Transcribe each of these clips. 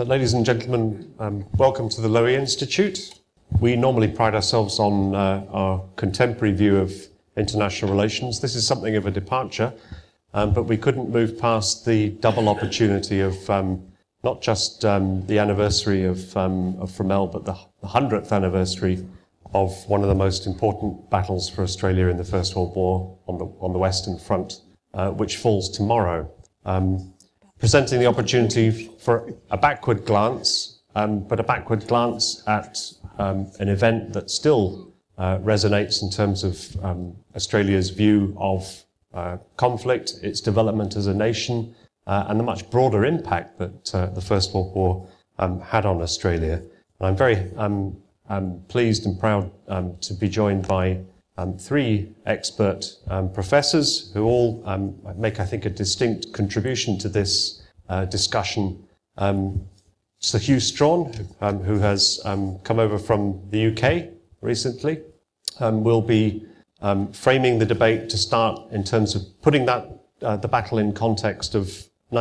Ladies and gentlemen, welcome to the Lowy Institute. We normally pride ourselves on our contemporary view of international relations. This is something of a departure, but we couldn't move past the double opportunity of not just the anniversary of Fromelles, but the 100th anniversary of one of the most important battles for Australia in the First World War on the Western Front, which falls tomorrow. Presenting the opportunity for a backward glance, but a backward glance at an event that still resonates in terms of Australia's view of conflict, its development as a nation, and the much broader impact that the First World War had on Australia. And I'm very pleased and proud to be joined by three expert professors who all make, I think, a distinct contribution to this discussion. Sir Hugh Strachan, who has come over from the UK recently, will be framing the debate to start in terms of putting the battle in context of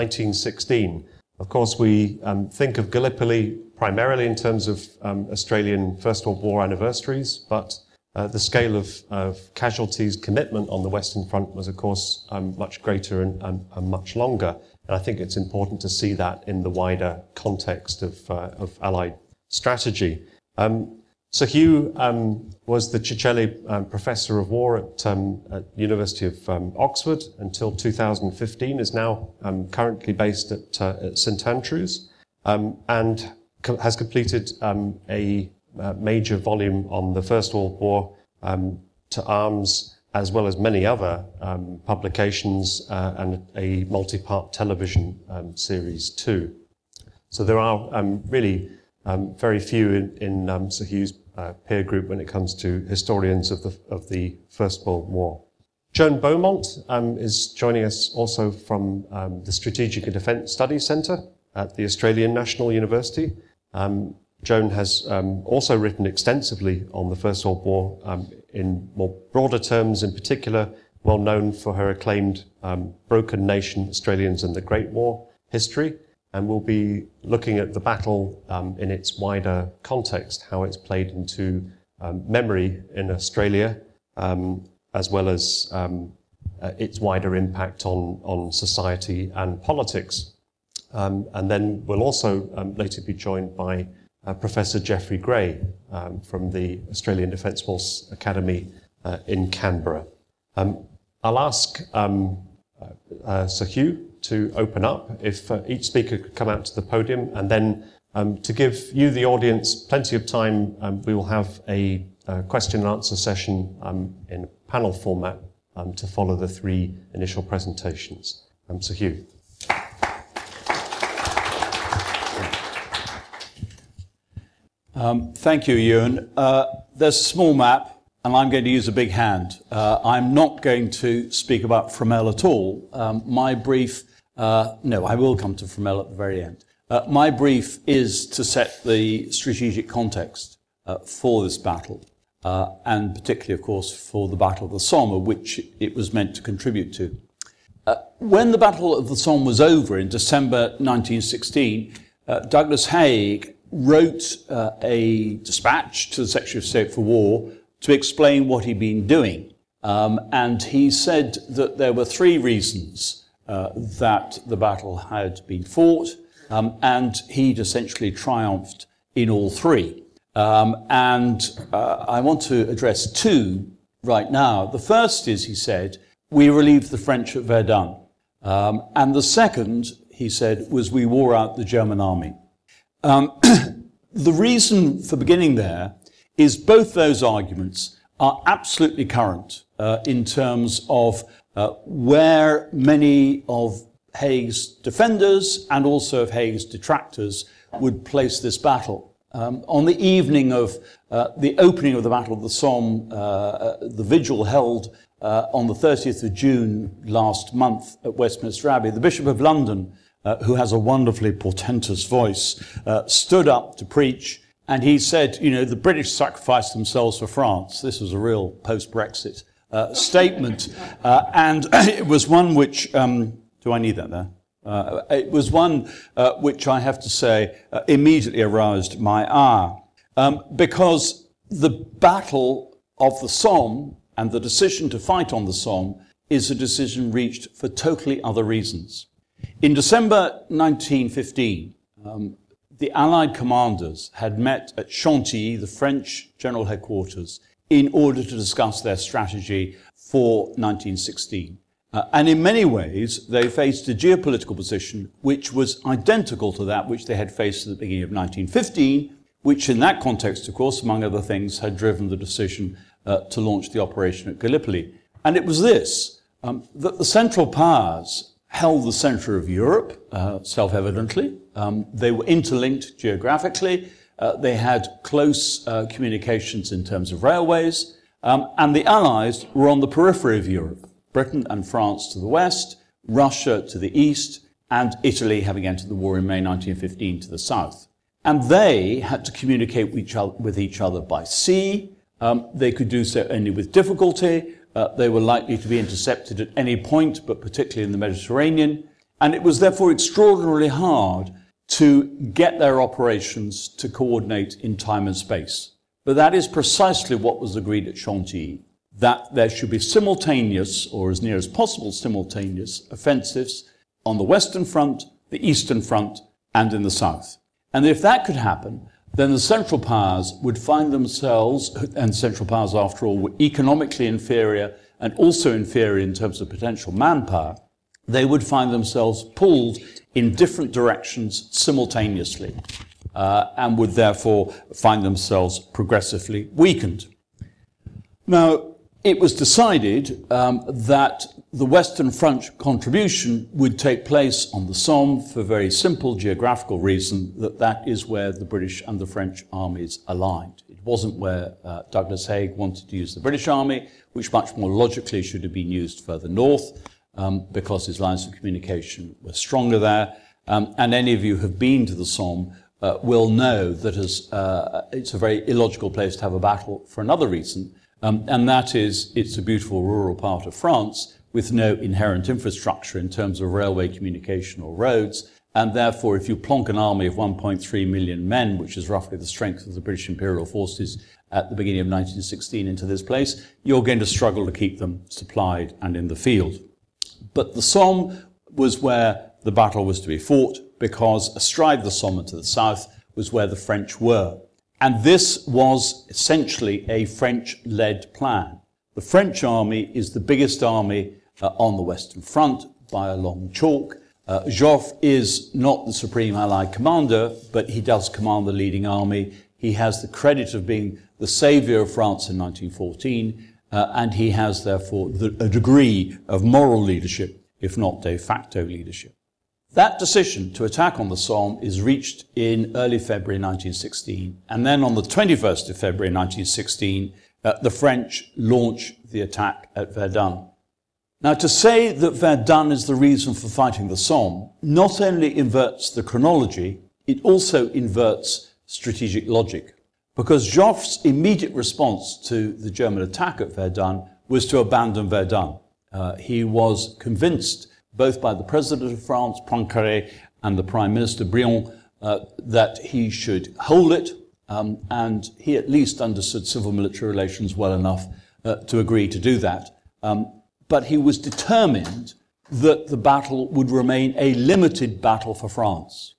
1916. Of course, we think of Gallipoli primarily in terms of Australian First World War anniversaries, but the scale of casualties, commitment on the Western Front was, of course, much greater and much longer. And I think it's important to see that in the wider context of Allied strategy. Sir Hugh was the Ciccelli Professor of War at University of Oxford until 2015, is now currently based at St Andrews, and has completed a major volume on the First World War to arms, as well as many other publications and a multi-part television series too. So there are really very few in Sir Hugh's peer group when it comes to historians of the First World War. Joan Beaumont is joining us also from the Strategic and Defence Studies Centre at the Australian National University. Joan has also written extensively on the First World War in more broader terms, in particular well known for her acclaimed Broken Nation, Australians and the Great War history, and we'll be looking at the battle in its wider context, how it's played into memory in Australia, as well as its wider impact on society and politics. And then we'll also later be joined by Professor Geoffrey Gray from the Australian Defence Force Academy in Canberra. I'll ask Sir Hugh to open up, if each speaker could come out to the podium, and then to give you, the audience, plenty of time, we will have a question and answer session in panel format to follow the three initial presentations. Sir Hugh. Thank you, Ewan. There's a small map, and I'm going to use a big hand. I'm not going to speak about Fromelles at all. My brief, no, I will come to Fromelles at the very end. My brief is to set the strategic context for this battle, and particularly, of course, for the Battle of the Somme, which it was meant to contribute to. When the Battle of the Somme was over in December 1916, Douglas Haig wrote a dispatch to the Secretary of State for War to explain what he'd been doing. And he said that there were three reasons that the battle had been fought, and he'd essentially triumphed in all three. And I want to address two right now. The first is, he said, we relieved the French at Verdun. And the second, he said, was we wore out the German army. The reason for beginning there is both those arguments are absolutely current in terms of where many of Haig's defenders and also of Haig's detractors would place this battle. On the evening of the opening of the Battle of the Somme, the vigil held on the 30th of June last month at Westminster Abbey, the Bishop of London, who has a wonderfully portentous voice, stood up to preach, and he said, you know, the British sacrificed themselves for France. This was a real post-Brexit statement, and it was one which, do I need that there? It was one which I have to say immediately aroused my ire, because the Battle of the Somme and the decision to fight on the Somme is a decision reached for totally other reasons. In December 1915, the Allied commanders had met at Chantilly, the French general headquarters, in order to discuss their strategy for 1916. And in many ways, they faced a geopolitical position which was identical to that which they had faced at the beginning of 1915, which in that context, of course, among other things, had driven the decision to launch the operation at Gallipoli. And it was this, that the Central Powers held the centre of Europe, self-evidently. They were interlinked geographically. They had close communications in terms of railways. And the Allies were on the periphery of Europe. Britain and France to the west, Russia to the east, and Italy, having entered the war in May 1915, to the south. And they had to communicate with each other by sea. They could do so only with difficulty. They were likely to be intercepted at any point, but particularly in the Mediterranean. And it was therefore extraordinarily hard to get their operations to coordinate in time and space. But that is precisely what was agreed at Chantilly, that there should be simultaneous, or as near as possible simultaneous, offensives on the Western Front, the Eastern Front, and in the South. And if that could happen, then the Central Powers would find themselves, and Central Powers after all were economically inferior and also inferior in terms of potential manpower, they would find themselves pulled in different directions simultaneously, and would therefore find themselves progressively weakened. Now, it was decided that the Western Front contribution would take place on the Somme for a very simple geographical reason, that is where the British and the French armies aligned. It wasn't where Douglas Haig wanted to use the British army, which much more logically should have been used further north, because his lines of communication were stronger there. And any of you who have been to the Somme will know that it's a very illogical place to have a battle for another reason, and that is, it's a beautiful rural part of France with no inherent infrastructure in terms of railway communication or roads, and therefore if you plonk an army of 1.3 million men, which is roughly the strength of the British Imperial forces at the beginning of 1916 into this place, you're going to struggle to keep them supplied and in the field. But the Somme was where the battle was to be fought, because astride the Somme and to the south was where the French were. And this was essentially a French-led plan. The French army is the biggest army on the Western Front by a long chalk. Joffre is not the supreme Allied commander, but he does command the leading army. He has the credit of being the saviour of France in 1914, and he has therefore a degree of moral leadership, if not de facto leadership. That decision to attack on the Somme is reached in early February 1916, and then on the 21st of February 1916, the French launch the attack at Verdun. Now, to say that Verdun is the reason for fighting the Somme not only inverts the chronology, it also inverts strategic logic, because Joffre's immediate response to the German attack at Verdun was to abandon Verdun. He was convinced, both by the President of France, Poincaré, and the Prime Minister, Briand, that he should hold it, and he at least understood civil-military relations well enough to agree to do that. But he was determined that the battle would remain a limited battle for France,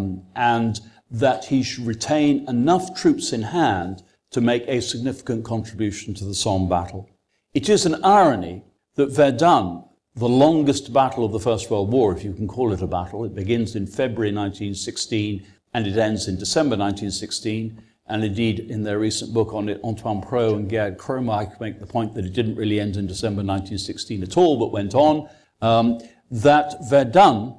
and that he should retain enough troops in hand to make a significant contribution to the Somme battle. It is an irony that Verdun, the longest battle of the First World War, if you can call it a battle, it begins in February 1916 and it ends in December 1916, and indeed in their recent book on it, Antoine Pro and Gerd Kroemer make the point that it didn't really end in December 1916 at all, but went on, that Verdun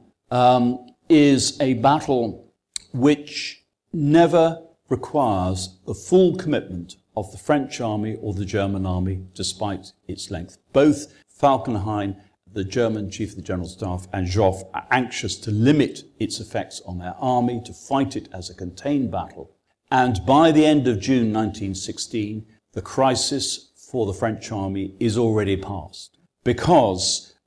is a battle which never requires the full commitment of the French army or the German army, despite its length. Both Falkenhayn, the German chief of the general staff, and Joffre are anxious to limit its effects on their army, to fight it as a contained battle. And by the end of June 1916, the crisis for the French army is already past, because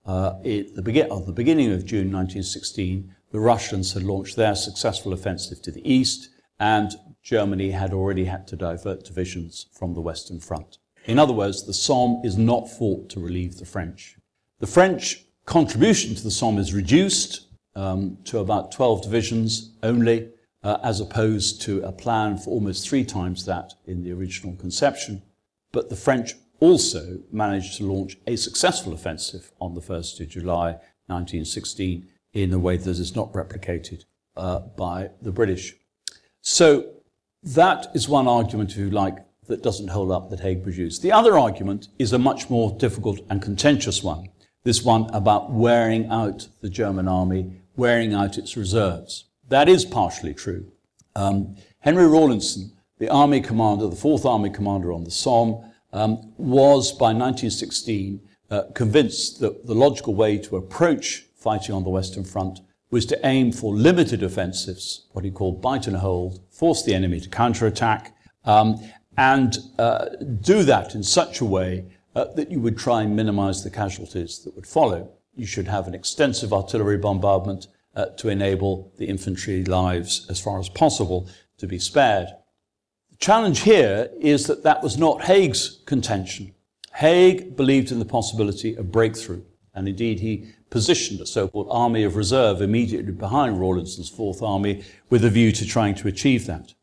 At the beginning of June 1916, the Russians had launched their successful offensive to the east, and Germany had already had to divert divisions from the Western Front. In other words, the Somme is not fought to relieve the French. The French contribution to the Somme is reduced to about 12 divisions only, as opposed to a plan for almost 3 times that in the original conception. But the French also managed to launch a successful offensive on the 1st of July 1916 in a way that is not replicated by the British. So that is one argument, if you like, that doesn't hold up that Haig produced. The other argument is a much more difficult and contentious one, this one about wearing out the German army, wearing out its reserves. That is partially true. Henry Rawlinson, the army commander, the 4th Army commander on the Somme, was by 1916 convinced that the logical way to approach fighting on the Western Front was to aim for limited offensives, what he called bite and hold, force the enemy to counterattack, and do that in such a way that you would try and minimize the casualties that would follow. You should have an extensive artillery bombardment to enable the infantry lives, as far as possible, to be spared. The challenge here is that that was not Haig's contention. Haig believed in the possibility of breakthrough, and indeed he positioned a so-called army of reserve immediately behind Rawlinson's 4th Army with a view to trying to achieve that.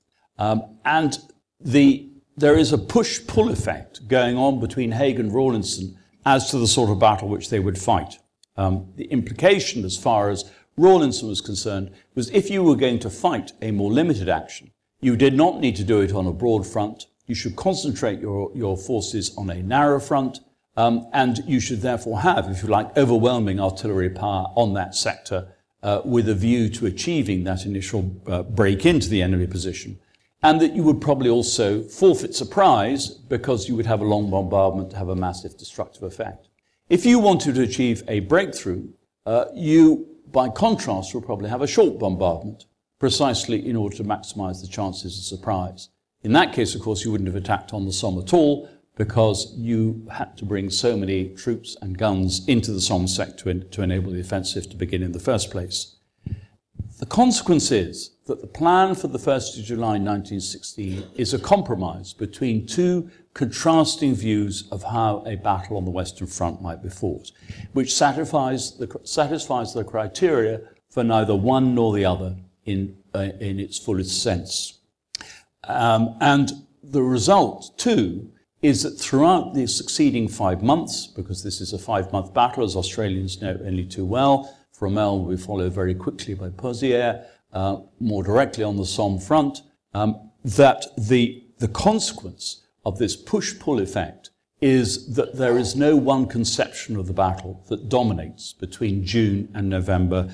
There is a push-pull effect going on between Haig and Rawlinson as to the sort of battle which they would fight. The implication, as far as Rawlinson was concerned, was if you were going to fight a more limited action, you did not need to do it on a broad front. You should concentrate your forces on a narrow front, and you should therefore have, if you like, overwhelming artillery power on that sector with a view to achieving that initial break into the enemy position. And that you would probably also forfeit surprise because you would have a long bombardment to have a massive destructive effect. If you wanted to achieve a breakthrough, you, by contrast, will probably have a short bombardment, precisely in order to maximize the chances of surprise. In that case, of course, you wouldn't have attacked on the Somme at all because you had to bring so many troops and guns into the Somme sector to enable the offensive to begin in the first place. The consequence is that the plan for the 1st of July 1916 is a compromise between 2 contrasting views of how a battle on the Western Front might be fought, which satisfies the criteria for neither one nor the other in its fullest sense. And the result, too, is that throughout the succeeding 5 months, because this is a 5-month battle, as Australians know only too well, Fromelles will be followed very quickly by Pozières, more directly on the Somme front, that the consequence of this push-pull effect is that there is no one conception of the battle that dominates between June and November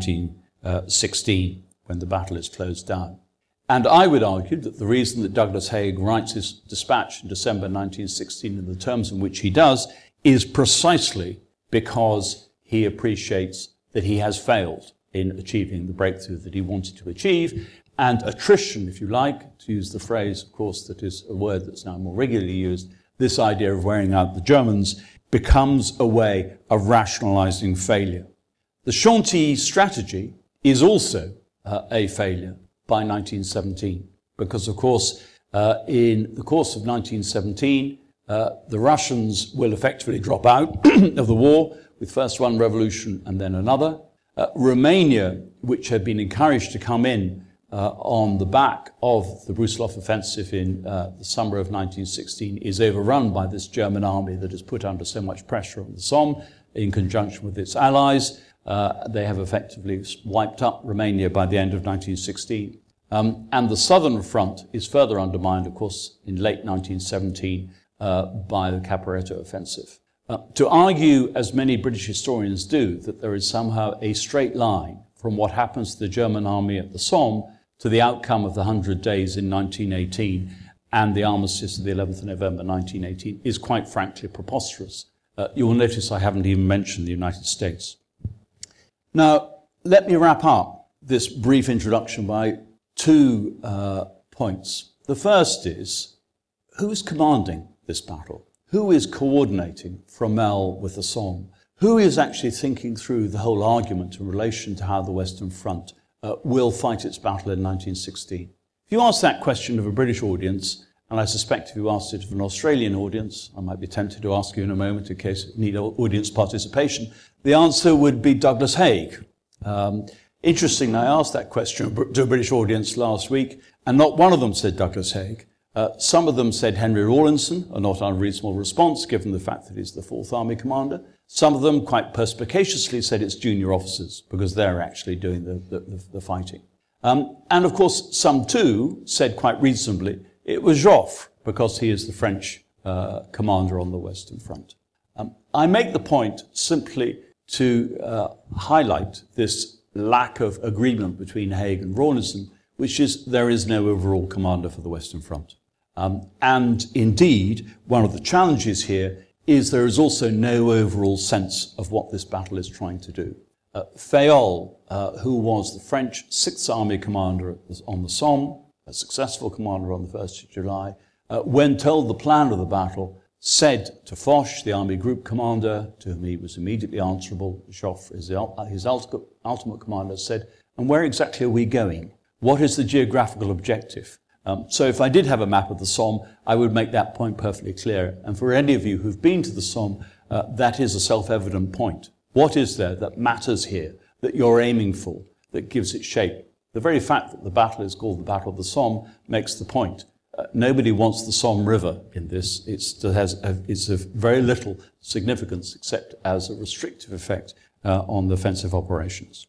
1916, when the battle is closed down. And I would argue that the reason that Douglas Haig writes his dispatch in December 1916 in the terms in which he does is precisely because he appreciates that he has failed in achieving the breakthrough that he wanted to achieve, and attrition, if you like, to use the phrase, of course, that is a word that's now more regularly used, this idea of wearing out the Germans becomes a way of rationalizing failure. The Chantilly strategy is also a failure by 1917, because, of course, in the course of 1917, the Russians will effectively drop out of the war, with first one revolution and then another. Romania, which had been encouraged to come in on the back of the Brusilov offensive in the summer of 1916, is overrun by this German army that is put under so much pressure on the Somme in conjunction with its allies. They have effectively wiped up Romania by the end of 1916. And the southern front is further undermined, of course, in late 1917 by the Caporetto offensive. To argue, as many British historians do, that there is somehow a straight line from what happens to the German army at the Somme to the outcome of the 100 Days in 1918 and the armistice of the 11th of November 1918 is quite frankly preposterous. You will notice I haven't even mentioned the United States. Now, let me wrap up this brief introduction by 2 points. The first is, who is commanding this battle? Who is coordinating Fromelles with the Somme? who is actually thinking through the whole argument in relation to how the Western Front will fight its battle in 1916? If you ask that question of a British audience, and I suspect if you asked it of an Australian audience, I might be tempted to ask you in a moment in case you need audience participation, the answer would be Douglas Haig. Interestingly, I asked that question to a British audience last week, and not one of them said Douglas Haig. Some of them said Henry Rawlinson, a not unreasonable response given the fact that he's the Fourth Army commander. Some of them quite perspicaciously said it's junior officers because they're actually doing the fighting. And of course, some too said quite reasonably it was Joffre because he is the French commander on the Western Front. I make the point simply to highlight this lack of agreement between Haig and Rawlinson, which is there is no overall commander for the Western Front. And indeed, one of the challenges here is there is also no overall sense of what this battle is trying to do. Fayolle, who was the French Sixth Army commander on the Somme, a successful commander on the 1st of July, when told the plan of the battle, said to Foch, the army group commander, to whom he was immediately answerable, Joffre, his ultimate commander, said, "And where exactly are we going? What is the geographical objective?" So if I did have a map of the Somme, I would make that point perfectly clear. And for any of you who've been to the Somme, that is a self-evident point. What is there that matters here, that you're aiming for, that gives it shape? The very fact that the battle is called the Battle of the Somme makes the point. Nobody wants the Somme River in this. It's of very little significance except as a restrictive effect on the offensive operations.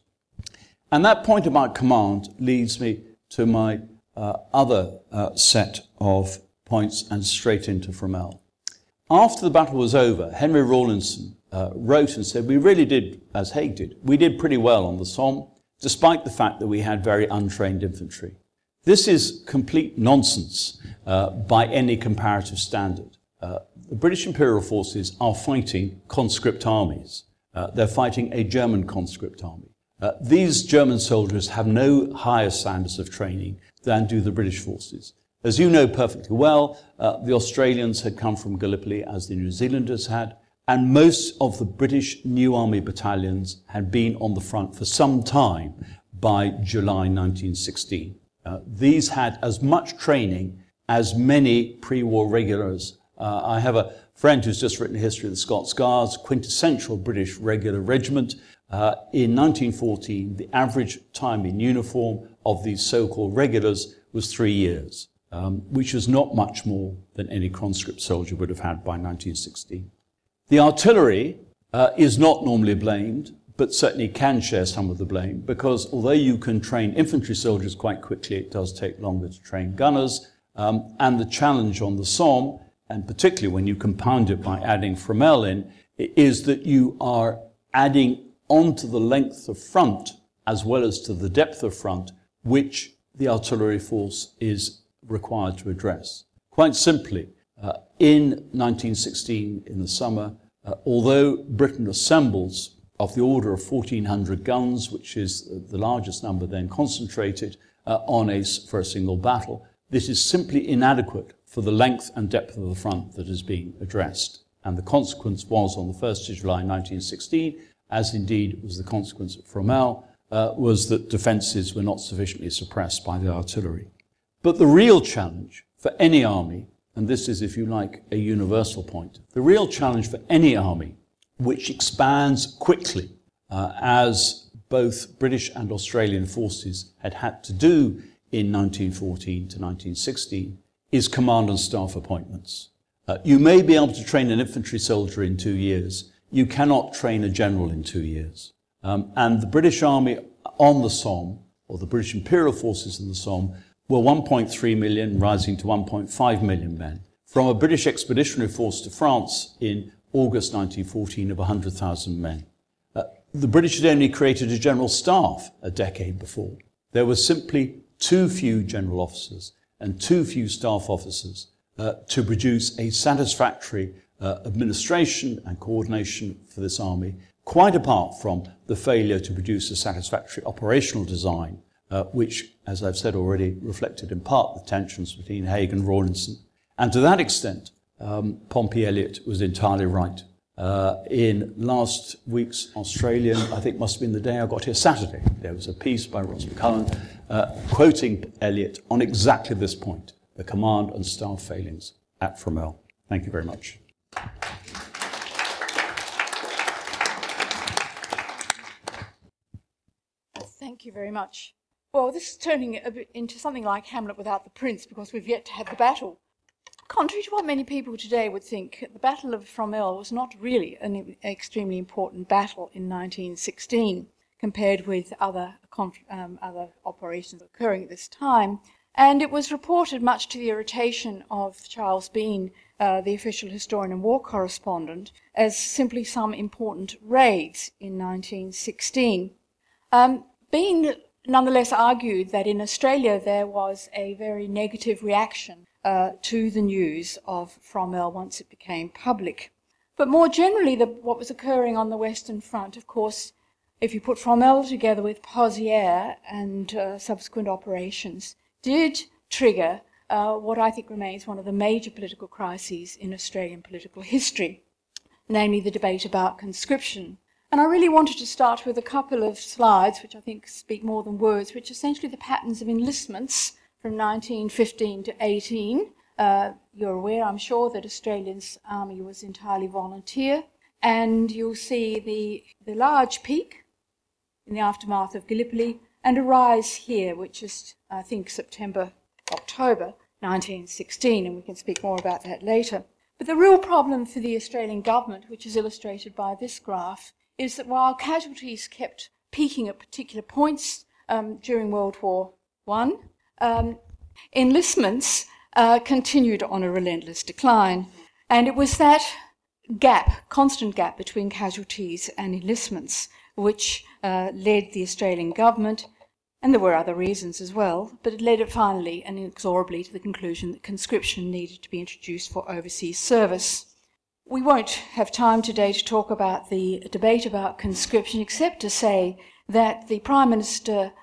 And that point about command leads me to my other set of points and straight into Fromelles. After the battle was over, Henry Rawlinson wrote and said, we really did, as Haig did, we did pretty well on the Somme, despite the fact that we had very untrained infantry. This is complete nonsense by any comparative standard. The British Imperial Forces are fighting conscript armies. They're fighting a German conscript army. These German soldiers have no higher standards of training than do the British forces. As you know perfectly well, the Australians had come from Gallipoli as the New Zealanders had, and most of the British New Army battalions had been on the front for some time by July 1916. These had as much training as many pre-war regulars. I have a friend who's just written a history of the Scots Guards, quintessential British regular regiment. In 1914, the average time in uniform of these so-called regulars was 3 years, which is not much more than any conscript soldier would have had by 1916. The artillery is not normally blamed, but certainly can share some of the blame, because although you can train infantry soldiers quite quickly, it does take longer to train gunners. And the challenge on the Somme, and particularly when you compound it by adding Fromelles in, is that you are adding onto the length of front as well as to the depth of front, which the artillery force is required to address. Quite simply, in 1916, in the summer, although Britain assembles of the order of 1,400 guns, which is the largest number then concentrated for a single battle, this is simply inadequate for the length and depth of the front that is being addressed. And the consequence was on the 1st of July 1916, as indeed was the consequence at Fromelles, was that defences were not sufficiently suppressed by the artillery. But the real challenge for any army, and this is, if you like, a universal point, the real challenge for any army which expands quickly, as both British and Australian forces had to do in 1914 to 1916, is command and staff appointments. You may be able to train an infantry soldier in 2 years. You cannot train a general in 2 years. And the British Army on the Somme, or the British Imperial Forces in the Somme, were 1.3 million, rising to 1.5 million men, from a British expeditionary force to France in August 1914 of 100,000 men. The British had only created a general staff a decade before. There were simply too few general officers and too few staff officers to produce a satisfactory administration and coordination for this army, quite apart from the failure to produce a satisfactory operational design, which, as I've said already, reflected in part the tensions between Haig and Rawlinson. And to that extent, Pompey Elliott was entirely right. In last week's Australian, I think must have been the day I got here, Saturday, there was a piece by Ross McCullen quoting Eliot on exactly this point, the command and staff failings at Fromelles. Thank you very much. Thank you very much. Well, this is turning a bit into something like Hamlet without the prince, because we've yet to have the battle. Contrary to what many people today would think, the Battle of Fromelles was not really an extremely important battle in 1916 compared with other operations occurring at this time. And it was reported, much to the irritation of Charles Bean, the official historian and war correspondent, as simply some important raids in 1916. Bean nonetheless argued that in Australia there was a very negative reaction to the news of Fromelles once it became public. But more generally, what was occurring on the Western Front, of course, if you put Fromelles together with Pozières and subsequent operations, did trigger what I think remains one of the major political crises in Australian political history, namely the debate about conscription. And I really wanted to start with a couple of slides, which I think speak more than words, which are essentially the patterns of enlistments from 1915 to 18. You're aware, I'm sure, that Australia's army was entirely volunteer, and you'll see the large peak in the aftermath of Gallipoli and a rise here, which is, I think, September, October 1916, and we can speak more about that later. But the real problem for the Australian government, which is illustrated by this graph, is that while casualties kept peaking at particular points during World War I, enlistments continued on a relentless decline. And it was that constant gap between casualties and enlistments, which led the Australian government, and there were other reasons as well, but it led it finally and inexorably to the conclusion that conscription needed to be introduced for overseas service. We won't have time today to talk about the debate about conscription, except to say that the Prime Minister,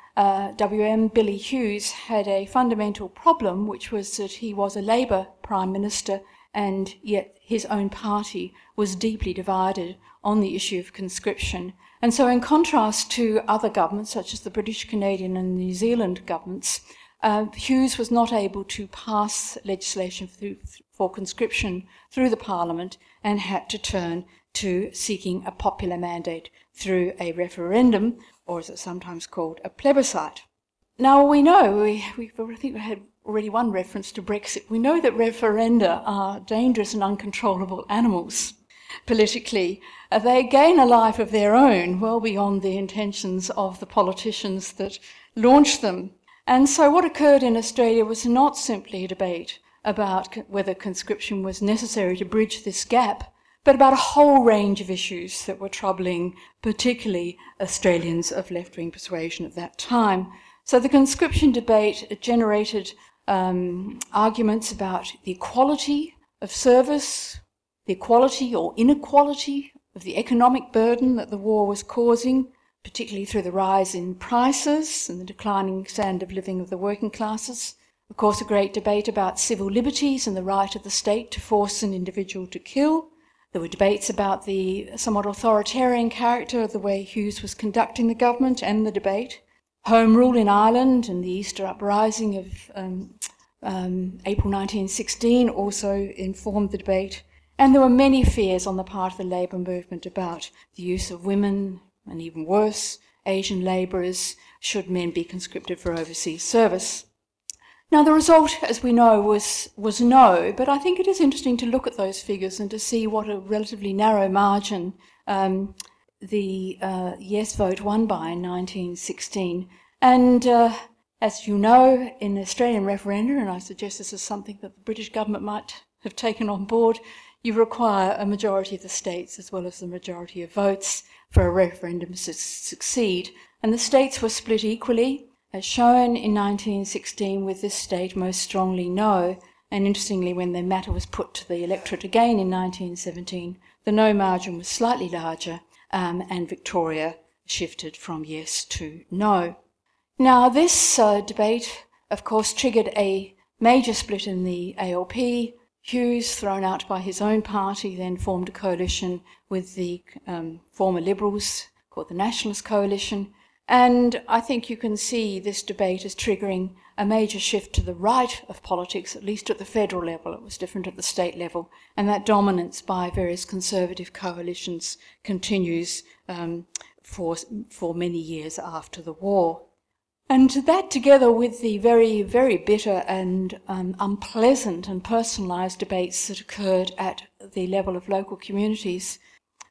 WM Billy Hughes, had a fundamental problem, which was that he was a Labour Prime Minister, and yet his own party was deeply divided on the issue of conscription. And so in contrast to other governments, such as the British, Canadian and New Zealand governments, Hughes was not able to pass legislation for conscription through the Parliament and had to turn to seeking a popular mandate through a referendum, or as it's sometimes called, a plebiscite. Now we know, I think we had already one reference to Brexit, we know that referenda are dangerous and uncontrollable animals politically. They gain a life of their own well beyond the intentions of the politicians that launch them. And so what occurred in Australia was not simply a debate about whether conscription was necessary to bridge this gap, but about a whole range of issues that were troubling particularly Australians of left-wing persuasion at that time. So the conscription debate generated arguments about the equality of service, the equality or inequality of the economic burden that the war was causing, particularly through the rise in prices and the declining standard of living of the working classes. Of course, a great debate about civil liberties and the right of the state to force an individual to kill. There were debates about the somewhat authoritarian character of the way Hughes was conducting the government and the debate. Home Rule in Ireland and the Easter Uprising of April 1916 also informed the debate. And there were many fears on the part of the labour movement about the use of women, and even worse, Asian labourers, should men be conscripted for overseas service. Now the result, as we know, was no, but I think it is interesting to look at those figures and to see what a relatively narrow margin the yes vote won by in 1916. And as you know, in the Australian referendum, and I suggest this is something that the British government might have taken on board, you require a majority of the states as well as the majority of votes for a referendum to succeed. And the states were split equally, as shown in 1916, with this state most strongly no. And interestingly, when the matter was put to the electorate again in 1917, the no margin was slightly larger, and Victoria shifted from yes to no. Now this debate, of course, triggered a major split in the ALP, Hughes, thrown out by his own party, then formed a coalition with the former Liberals called the Nationalist Coalition. And I think you can see this debate as triggering a major shift to the right of politics, at least at the federal level. It was different at the state level. And that dominance by various conservative coalitions continues for many years after the war. And that, together with the very, very bitter and unpleasant and personalised debates that occurred at the level of local communities,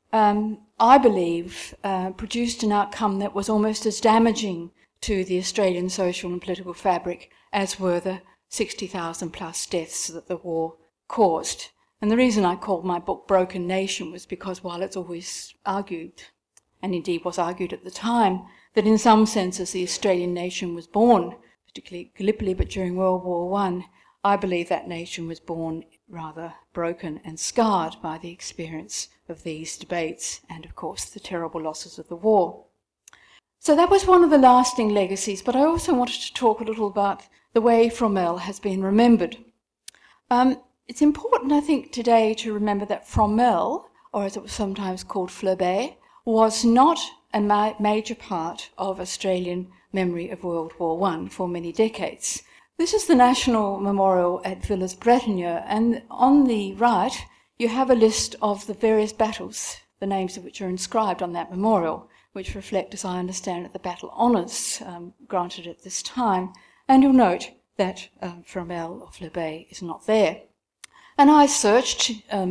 I believe produced an outcome that was almost as damaging to the Australian social and political fabric as were the 60,000 plus deaths that the war caused. And the reason I called my book Broken Nation was because while it's always argued, and indeed was argued at the time, that in some senses the Australian nation was born, particularly Gallipoli, but during World War I believe that nation was born rather broken and scarred by the experience of these debates and, of course, the terrible losses of the war. So that was one of the lasting legacies, but I also wanted to talk a little about the way Fromelles has been remembered. It's important, I think, today to remember that Fromelles, or as it was sometimes called Flebert, was not a major part of Australian memory of World War I for many decades. This is the National Memorial at Villers-Bretonneux, and on the right you have a list of the various battles, the names of which are inscribed on that memorial, which reflect, as I understand it, the battle honours granted at this time, and you'll note that Fromelles or Flebert is not there. And I searched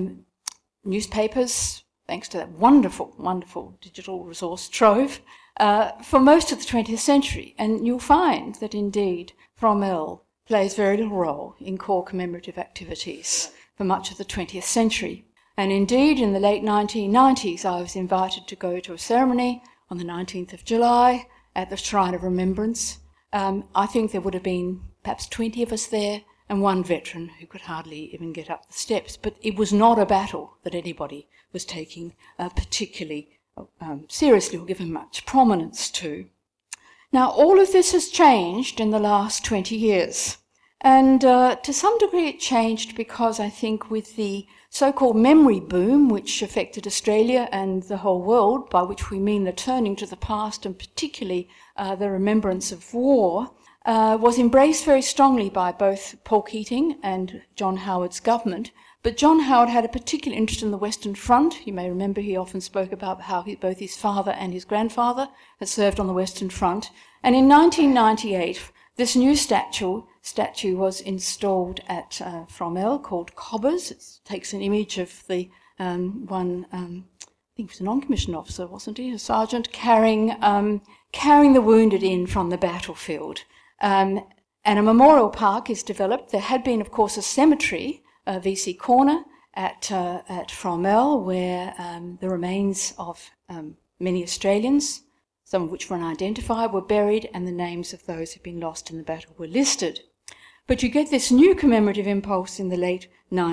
newspapers, thanks to that wonderful, wonderful digital resource trove, for most of the 20th century, and you'll find that indeed Fromelles plays very little role in core commemorative activities for much of the 20th century. And indeed, in the late 1990s, I was invited to go to a ceremony on the 19th of July at the Shrine of Remembrance. I think there would have been perhaps 20 of us there, and one veteran who could hardly even get up the steps. But it was not a battle that anybody was taking particularly seriously or given much prominence to. Now, all of this has changed in the last 20 years. And to some degree it changed because I think with the so-called memory boom, which affected Australia and the whole world, by which we mean the turning to the past and particularly the remembrance of war, was embraced very strongly by both Paul Keating and John Howard's government. But John Howard had a particular interest in the Western Front. You may remember he often spoke about how both his father and his grandfather had served on the Western Front. And in 1998, this new statue was installed at Fromelles called Cobbers. It takes an image of the I think he was a non-commissioned officer, wasn't he? A sergeant carrying the wounded in from the battlefield. And a memorial park is developed. There had been, of course, a cemetery, VC Corner, at Fromelles, where the remains of many Australians, some of which were unidentified, were buried, and the names of those who had been lost in the battle were listed. But you get this new commemorative impulse in the late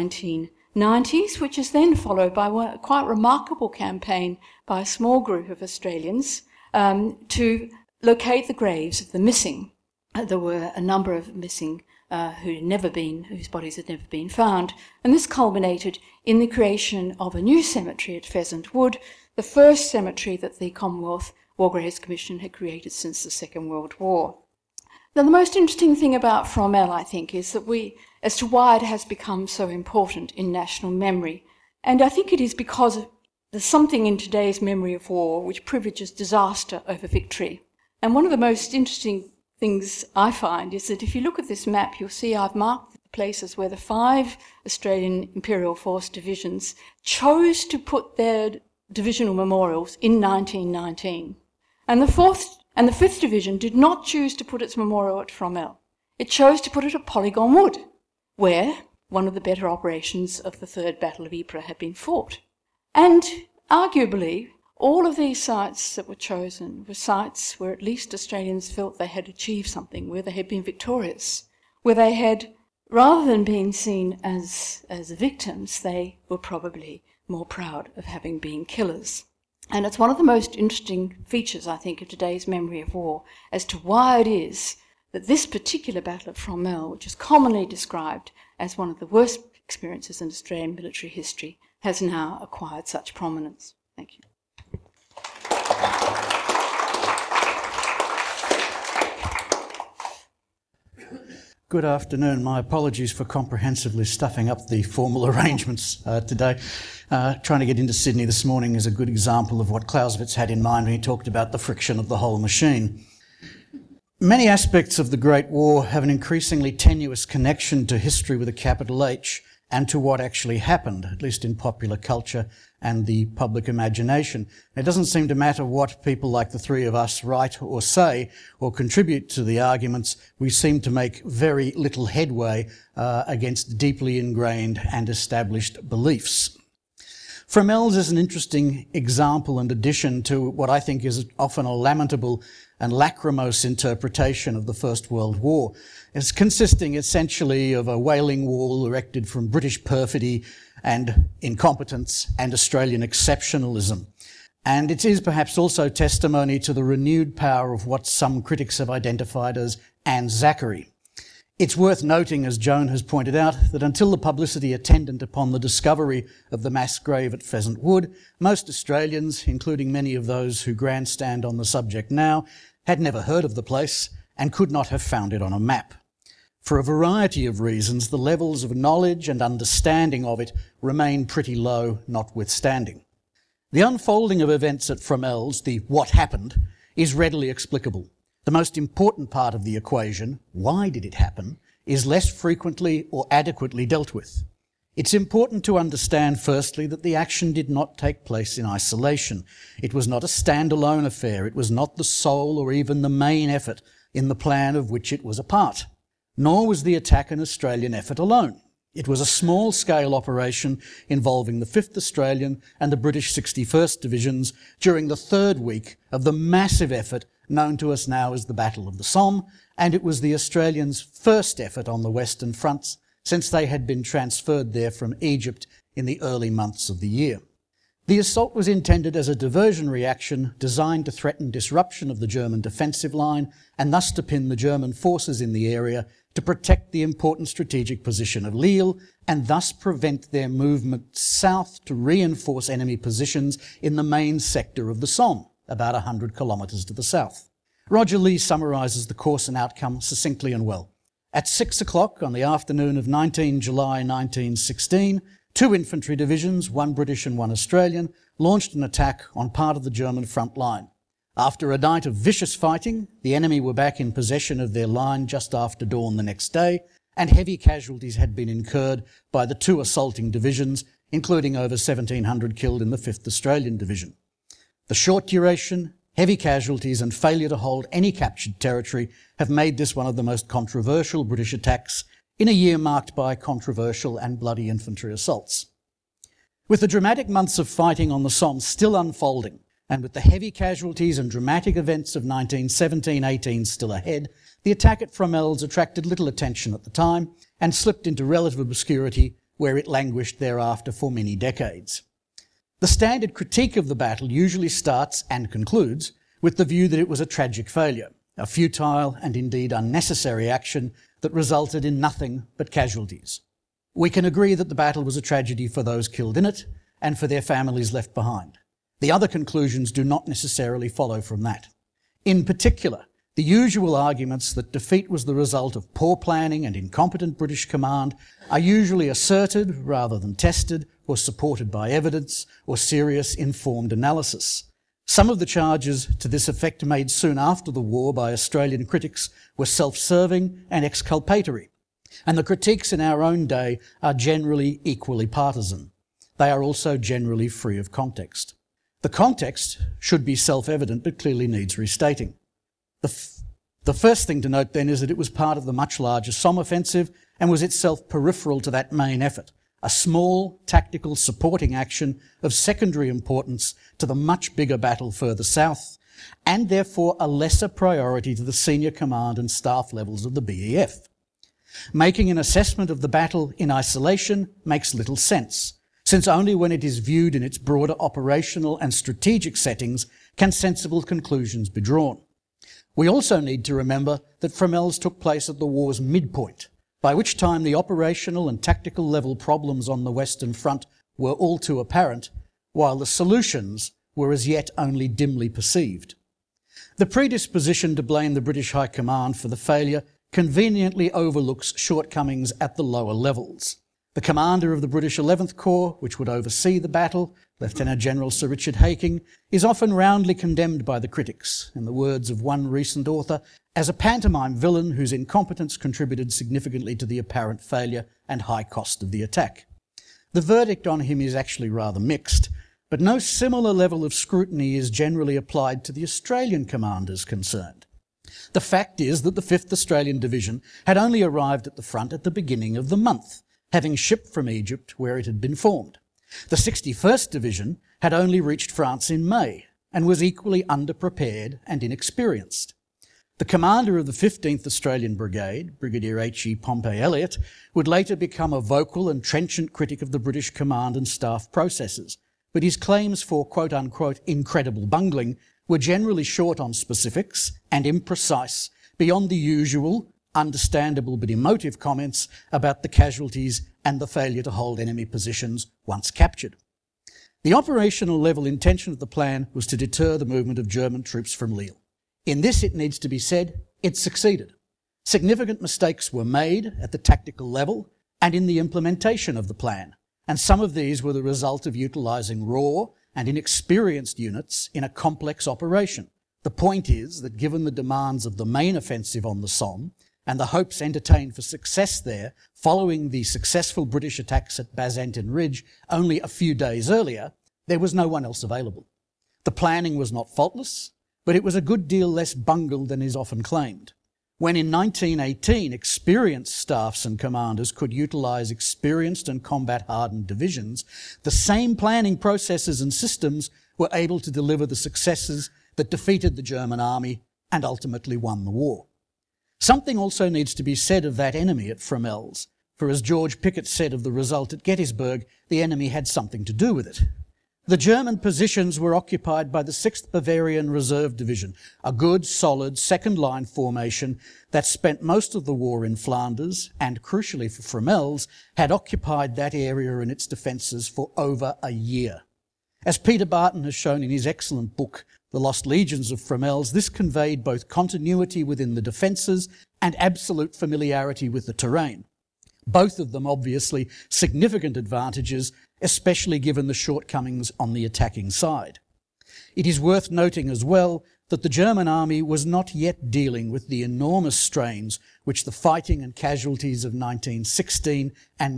1990s, which is then followed by a quite remarkable campaign by a small group of Australians to locate the graves of the missing. There were a number of missing whose bodies had never been found, and this culminated in the creation of a new cemetery at Pheasant Wood, the first cemetery that the Commonwealth War Graves Commission had created since the Second World War. Now, the most interesting thing about Fromelles, I think, is that as to why it has become so important in national memory, and I think it is because there's something in today's memory of war which privileges disaster over victory. And one of the most interesting things I find is that if you look at this map, you'll see I've marked the places where the 5 Australian Imperial Force divisions chose to put their divisional memorials in 1919. And the 5th Division did not choose to put its memorial at Fromelles. It chose to put it at Polygon Wood, where one of the better operations of the Third Battle of Ypres had been fought. And arguably, all of these sites that were chosen were sites where at least Australians felt they had achieved something, where they had been victorious, where they had, rather than being seen as victims, they were probably more proud of having been killers. And it's one of the most interesting features, I think, of today's memory of war as to why it is that this particular battle of Fromelles, which is commonly described as one of the worst experiences in Australian military history has now acquired such prominence. Thank you. Good afternoon. My apologies for comprehensively stuffing up the formal arrangements today. Trying to get into Sydney this morning is a good example of what Clausewitz had in mind when he talked about the friction of the whole machine. Many aspects of the Great War have an increasingly tenuous connection to history with a capital H and to what actually happened, at least in popular culture and the public imagination. It doesn't seem to matter what people like the three of us write or say or contribute to the arguments. We seem to make very little headway against deeply ingrained and established beliefs. Fromelles is an interesting example and addition to what I think is often a lamentable and lachrymose interpretation of the First World War. It's consisting essentially of a wailing wall erected from British perfidy and incompetence and Australian exceptionalism. And it is perhaps also testimony to the renewed power of what some critics have identified as Anzaccary. It's worth noting, as Joan has pointed out, that until the publicity attendant upon the discovery of the mass grave at Pheasant Wood, most Australians, including many of those who grandstand on the subject now, had never heard of the place and could not have found it on a map. For a variety of reasons, the levels of knowledge and understanding of it remain pretty low, notwithstanding. The unfolding of events at Fromelles, the what happened, is readily explicable. The most important part of the equation, why did it happen, is less frequently or adequately dealt with. It's important to understand, firstly, that the action did not take place in isolation. It was not a standalone affair. It was not the sole or even the main effort in the plan of which it was a part. Nor was the attack an Australian effort alone. It was a small-scale operation involving the 5th Australian and the British 61st Divisions during the third week of the massive effort known to us now as the Battle of the Somme, and it was the Australians' first effort on the Western fronts since they had been transferred there from Egypt in the early months of the year. The assault was intended as a diversionary action designed to threaten disruption of the German defensive line and thus to pin the German forces in the area to protect the important strategic position of Lille and thus prevent their movement south to reinforce enemy positions in the main sector of the Somme, about 100 kilometres to the south. Roger Lee summarises the course and outcome succinctly and well. At 6 o'clock on the afternoon of 19 July 1916, 2 infantry divisions, 1 British and 1 Australian, launched an attack on part of the German front line. After a night of vicious fighting, the enemy were back in possession of their line just after dawn the next day, and heavy casualties had been incurred by the 2 assaulting divisions, including over 1,700 killed in the 5th Australian Division. The short duration, heavy casualties and failure to hold any captured territory have made this one of the most controversial British attacks in a year marked by controversial and bloody infantry assaults. With the dramatic months of fighting on the Somme still unfolding, and with the heavy casualties and dramatic events of 1917-18 still ahead, the attack at Fromelles attracted little attention at the time and slipped into relative obscurity, where it languished thereafter for many decades. The standard critique of the battle usually starts and concludes with the view that it was a tragic failure, a futile and indeed unnecessary action that resulted in nothing but casualties. We can agree that the battle was a tragedy for those killed in it and for their families left behind. The other conclusions do not necessarily follow from that. In particular, the usual arguments that defeat was the result of poor planning and incompetent British command are usually asserted rather than tested or supported by evidence or serious informed analysis. Some of the charges to this effect made soon after the war by Australian critics were self-serving and exculpatory, and the critiques in our own day are generally equally partisan. They are also generally free of context. The context should be self-evident but clearly needs restating. The first thing to note then is that it was part of the much larger Somme offensive and was itself peripheral to that main effort, a small tactical supporting action of secondary importance to the much bigger battle further south, and therefore a lesser priority to the senior command and staff levels of the BEF. Making an assessment of the battle in isolation makes little sense, since only when it is viewed in its broader operational and strategic settings can sensible conclusions be drawn. We also need to remember that Fromelles took place at the war's midpoint, by which time the operational and tactical level problems on the Western Front were all too apparent, while the solutions were as yet only dimly perceived. The predisposition to blame the British High Command for the failure conveniently overlooks shortcomings at the lower levels. The commander of the British 11th Corps, which would oversee the battle, Lieutenant General Sir Richard Haking, is often roundly condemned by the critics, in the words of one recent author, as a pantomime villain whose incompetence contributed significantly to the apparent failure and high cost of the attack. The verdict on him is actually rather mixed, but no similar level of scrutiny is generally applied to the Australian commanders concerned. The fact is that the 5th Australian Division had only arrived at the front at the beginning of the month, having shipped from Egypt where it had been formed. The 61st Division had only reached France in May and was equally underprepared and inexperienced. The commander of the 15th Australian Brigade, Brigadier H.E. Pompey Elliott, would later become a vocal and trenchant critic of the British command and staff processes, but his claims for quote-unquote incredible bungling were generally short on specifics and imprecise beyond the usual, understandable but emotive comments about the casualties and the failure to hold enemy positions once captured. The operational level intention of the plan was to deter the movement of German troops from Lille. In this, it needs to be said, it succeeded. Significant mistakes were made at the tactical level and in the implementation of the plan, and some of these were the result of utilising raw and inexperienced units in a complex operation. The point is that given the demands of the main offensive on the Somme, and the hopes entertained for success there following the successful British attacks at Bazentin Ridge only a few days earlier, there was no one else available. The planning was not faultless, but it was a good deal less bungled than is often claimed. When in 1918 experienced staffs and commanders could utilise experienced and combat-hardened divisions, the same planning processes and systems were able to deliver the successes that defeated the German army and ultimately won the war. Something also needs to be said of that enemy at Fromelles, for as George Pickett said of the result at Gettysburg, the enemy had something to do with it. The German positions were occupied by the 6th Bavarian Reserve Division, a good, solid, second-line formation that spent most of the war in Flanders and, crucially for Fromelles, had occupied that area and its defences for over a year. As Peter Barton has shown in his excellent book, The Lost Legions of Fromelles, this conveyed both continuity within the defences and absolute familiarity with the terrain. Both of them obviously significant advantages, especially given the shortcomings on the attacking side. It is worth noting as well that the German army was not yet dealing with the enormous strains which the fighting and casualties of 1916 and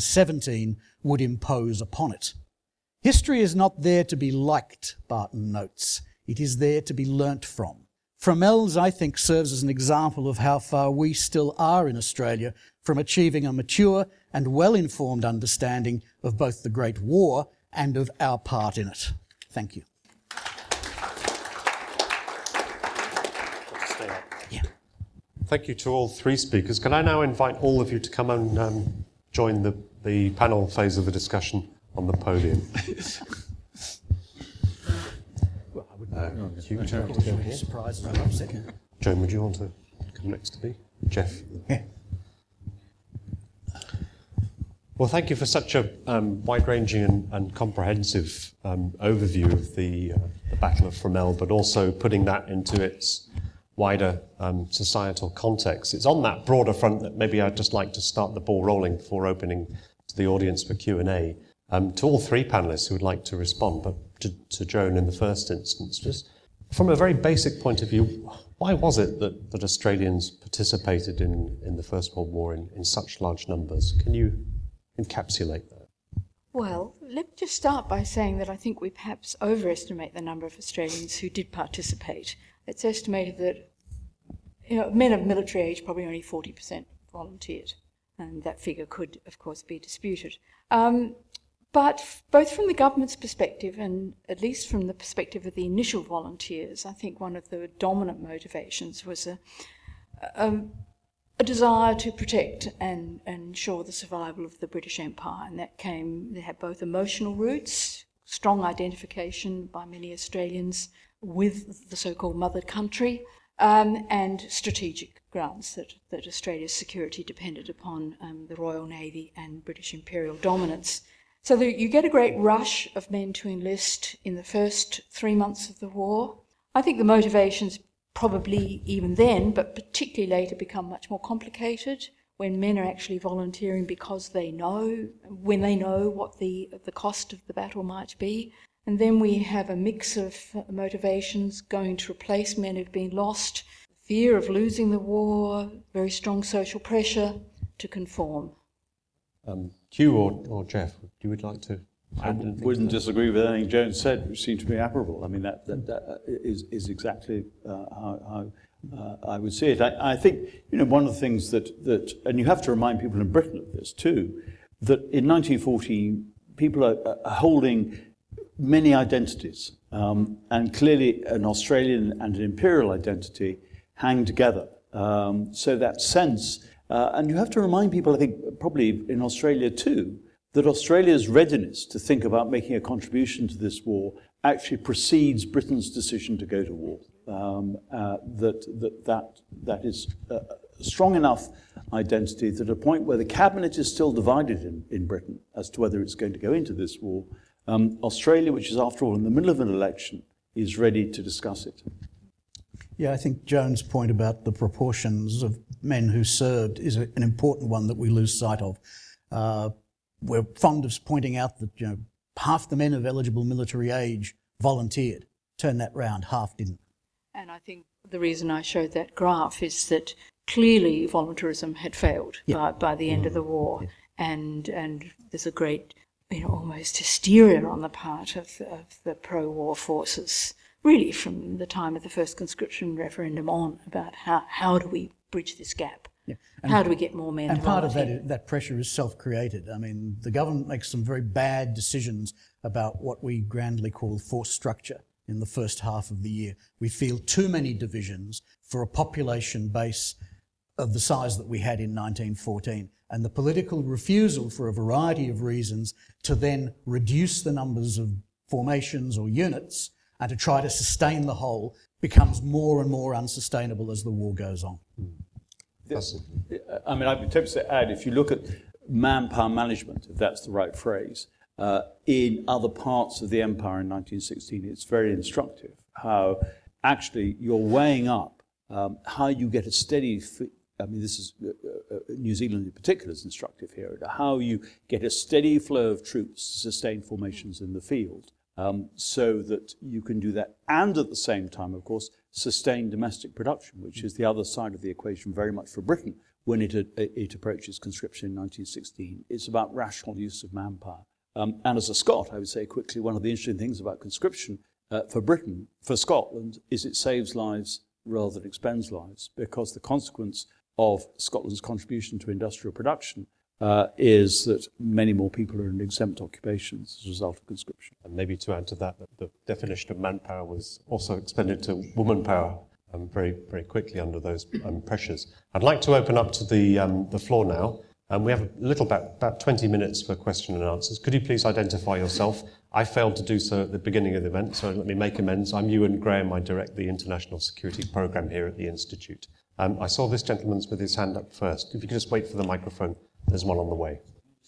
1917 would impose upon it. History is not there to be liked, Barton notes. It is there to be learnt from. Fromelles, I think, serves as an example of how far we still are in Australia from achieving a mature and well-informed understanding of both the Great War and of our part in it. Thank you. Yeah. Thank you to all three speakers. Can I now invite all of you to come and join the panel phase of the discussion on the podium? Joan, would you want to come next to me? Jeff? Yeah. Well, thank you for such a wide-ranging and comprehensive overview of the Battle of Fromelles, but also putting that into its wider societal context. It's on that broader front that maybe I'd just like to start the ball rolling before opening to the audience for Q&A. To all three panellists who would like to respond, but to Joan in the first instance, just from a very basic point of view, why was it that Australians participated in the First World War in such large numbers? Can you encapsulate that? Well, let me just start by saying that I think we perhaps overestimate the number of Australians who did participate. It's estimated that men of military age, probably only 40% volunteered, and that figure could, of course, be disputed. But both from the government's perspective and at least from the perspective of the initial volunteers, I think one of the dominant motivations was a desire to protect and ensure the survival of the British Empire. And they had both emotional roots, strong identification by many Australians with the so-called mother country, and strategic grounds that Australia's security depended upon the Royal Navy and British imperial dominance. So you get a great rush of men to enlist in the first 3 months of the war. I think the motivations probably even then, but particularly later, become much more complicated when men are actually volunteering because they know what the cost of the battle might be. And then we have a mix of motivations going to replace men who've been lost, fear of losing the war, very strong social pressure to conform. Hugh or Jeff, you would like to I add anything? wouldn't disagree with anything Joan said, which seemed to be admirable. I mean, that is exactly how I would see it. I think, one of the things that, and you have to remind people in Britain of this too, that in 1914, people are holding many identities, and clearly an Australian and an imperial identity hang together. So that sense, and you have to remind people, I think, probably in Australia too, that Australia's readiness to think about making a contribution to this war actually precedes Britain's decision to go to war. That is a strong enough identity that at a point where the cabinet is still divided in Britain as to whether it's going to go into this war, Australia, which is after all in the middle of an election, is ready to discuss it. Yeah, I think Joan's point about the proportions of men who served is an important one that we lose sight of. We're fond of pointing out that half the men of eligible military age volunteered. Turn that round, half didn't. And I think the reason I showed that graph is that clearly voluntarism had failed by the end of the war, and there's a great, almost hysteria on the part of the pro-war forces, really from the time of the first conscription referendum on, about how do we bridge this gap? Yeah. How do we get more men to And part of volunteer? that pressure is self-created. I mean, the government makes some very bad decisions about what we grandly call force structure in the first half of the year. We field too many divisions for a population base of the size that we had in 1914. And the political refusal, for a variety of reasons, to then reduce the numbers of formations or units and to try to sustain the whole becomes more and more unsustainable as the war goes on. I mean, I'd be tempted to add, if you look at manpower management, if that's the right phrase, in other parts of the empire in 1916, it's very instructive how actually you're weighing up how you get a steady, this is New Zealand in particular is instructive here, how you get a steady flow of troops to sustain formations in the field, so that you can do that, and at the same time, of course, sustain domestic production, which is the other side of the equation very much for Britain when it approaches conscription in 1916. It's about rational use of manpower. And as a Scot, I would say quickly, one of the interesting things about conscription for Britain, for Scotland, is it saves lives rather than expends lives, because the consequence of Scotland's contribution to industrial production is that many more people are in exempt occupations as a result of conscription. And maybe to add to that, the definition of manpower was also expanded to woman power very, very quickly under those pressures. I'd like to open up to the floor now. We have a little about 20 minutes for question and answers. Could you please identify yourself? I failed to do so at the beginning of the event, so let me make amends. I'm Ewan Graham. I direct the International Security Programme here at the Institute. I saw this gentleman's with his hand up first. If you could just wait for the microphone, there's one on the way.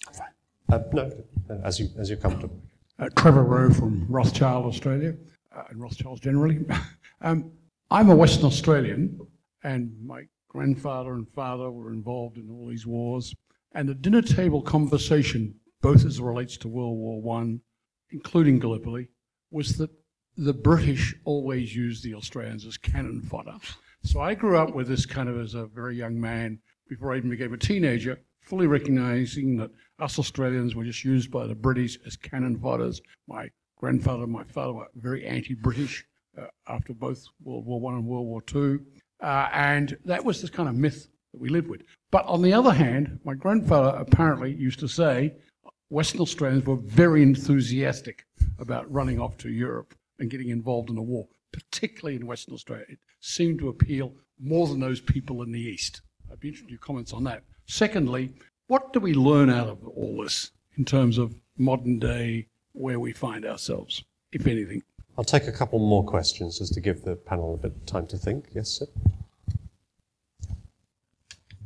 No, as you're comfortable. Trevor Rowe from Rothschild, Australia, and Rothschilds generally. I'm a Western Australian, and my grandfather and father were involved in all these wars. And the dinner table conversation, both as it relates to World War I, including Gallipoli, was that the British always used the Australians as cannon fodder. So I grew up with this kind of as a very young man, before I even became a teenager, fully recognising that us Australians were just used by the British as cannon fodders. My grandfather and my father were very anti-British after both World War I and World War II. And that was this kind of myth that we lived with. But on the other hand, my grandfather apparently used to say Western Australians were very enthusiastic about running off to Europe and getting involved in the war, particularly in Western Australia. It seemed to appeal more than those people in the East. I'd be interested in your comments on that. Secondly, what do we learn out of all this in terms of modern day, where we find ourselves, if anything? I'll take a couple more questions just to give the panel a bit of time to think. Yes, sir?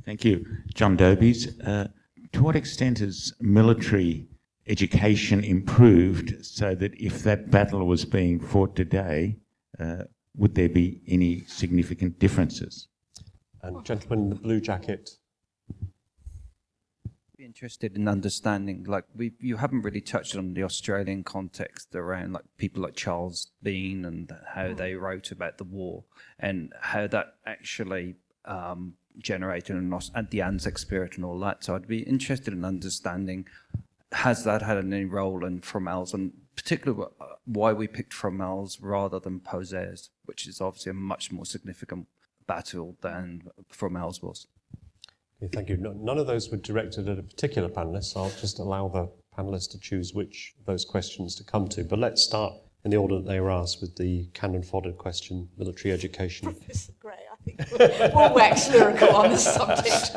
Thank you. John Dobies. To what extent has military education improved so that if that battle was being fought today, would there be any significant differences? And gentleman in the blue jacket. Be interested in understanding, like you haven't really touched on the Australian context around like people like Charles Bean and how they wrote about the war and how that actually generated and the Anzac spirit and all that. So I'd be interested in understanding, has that had any role in Fromelles, and particularly why we picked Fromelles rather than Pozieres, which is obviously a much more significant battle than Fromelles was. Okay, thank you. None of those were directed at a particular panellist, so I'll just allow the panellists to choose which of those questions to come to. But let's start in the order that they were asked, with the cannon-fodder question, military education. Professor Gray, I think we'll wax lyrical on this subject.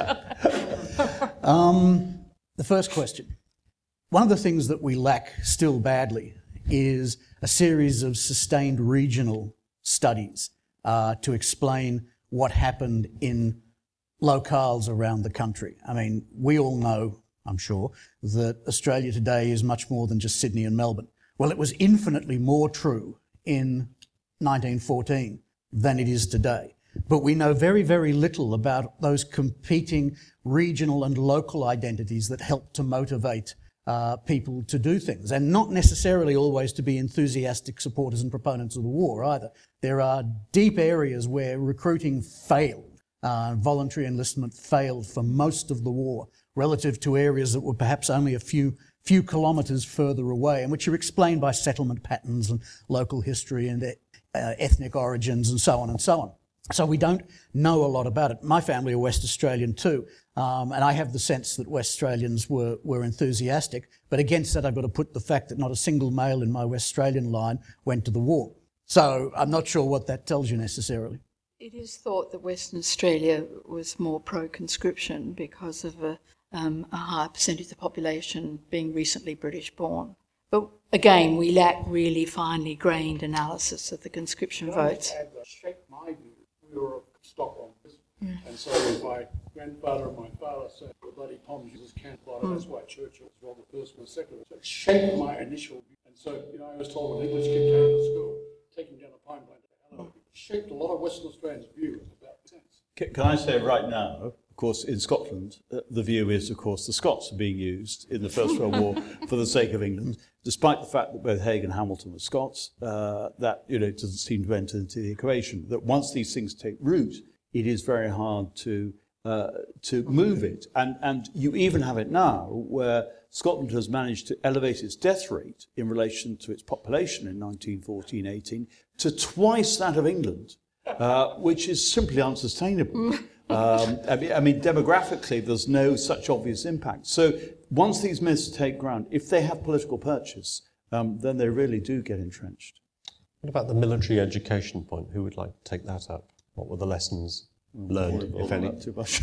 The first question. One of the things that we lack still badly is a series of sustained regional studies to explain what happened in locales around the country. I mean, we all know, I'm sure, that Australia today is much more than just Sydney and Melbourne. Well, it was infinitely more true in 1914 than it is today. But we know very, very little about those competing regional and local identities that help to motivate people to do things, and not necessarily always to be enthusiastic supporters and proponents of the war either. There are deep areas where recruiting failed, voluntary enlistment failed for most of the war, relative to areas that were perhaps only a few kilometres further away, and which are explained by settlement patterns and local history and ethnic origins and so on and so on. So we don't know a lot about it. My family are West Australian too, and I have the sense that West Australians were enthusiastic, but against that I've got to put the fact that not a single male in my West Australian line went to the war. So I'm not sure what that tells you necessarily. It is thought that Western Australia was more pro-conscription because of a higher percentage of the population being recently British-born. But again, we lack really finely grained analysis of the conscription votes. Shaped my view. We were of stock on this. And so my grandfather and my father said, the bloody Poms uses canned fodder. That's why Churchill was rather first and second. So it shaped my initial view. And so, I was told when an English kid came to school, taking down a pine plant, it shaped a lot of Western Australians' view of that sense. Can I say right now, of course, in Scotland, the view is, of course, the Scots are being used in the First World War for the sake of England, despite the fact that both Haig and Hamilton were Scots. That doesn't seem to enter into the equation. That once these things take root, it is very hard to move it, and you even have it now where Scotland has managed to elevate its death rate in relation to its population in 1914-18 to twice that of England, which is simply unsustainable. I mean, demographically, there's no such obvious impact. So once these myths take ground, if they have political purchase, then they really do get entrenched. What about the military education point? Who would like to take that up? What were the lessons learned, if any? Too much.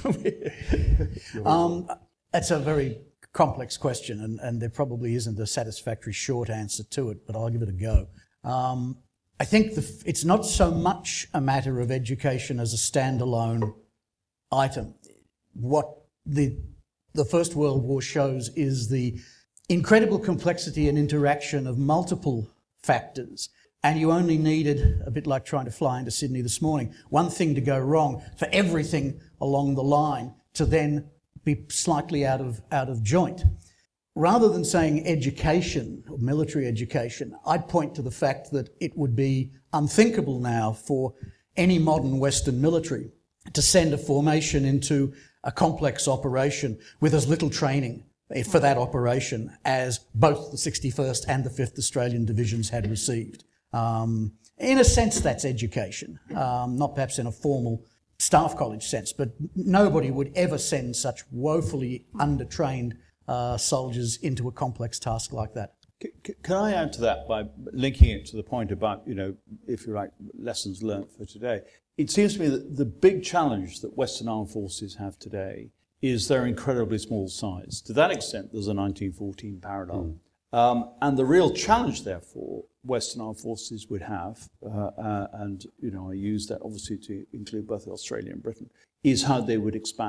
That's a very complex question, and there probably isn't a satisfactory short answer to it, but I'll give it a go. I think it's not so much a matter of education as a standalone item. What the First World War shows is the incredible complexity and interaction of multiple factors, and you only needed, a bit like trying to fly into Sydney this morning, one thing to go wrong for everything along the line to then be slightly out of joint. Rather than saying education, or military education, I'd point to the fact that it would be unthinkable now for any modern Western military to send a formation into a complex operation with as little training for that operation as both the 61st and the 5th Australian Divisions had received. In a sense, that's education, not perhaps in a formal staff college sense, but nobody would ever send such woefully undertrained soldiers into a complex task like that. Can I add to that by linking it to the point about, if you like, lessons learnt for today? It seems to me that the big challenge that Western armed forces have today is their incredibly small size. To that extent, there's a 1914 parallel. And the real challenge, therefore, Western armed forces would have, and I use that obviously to include both Australia and Britain, is how they would expand.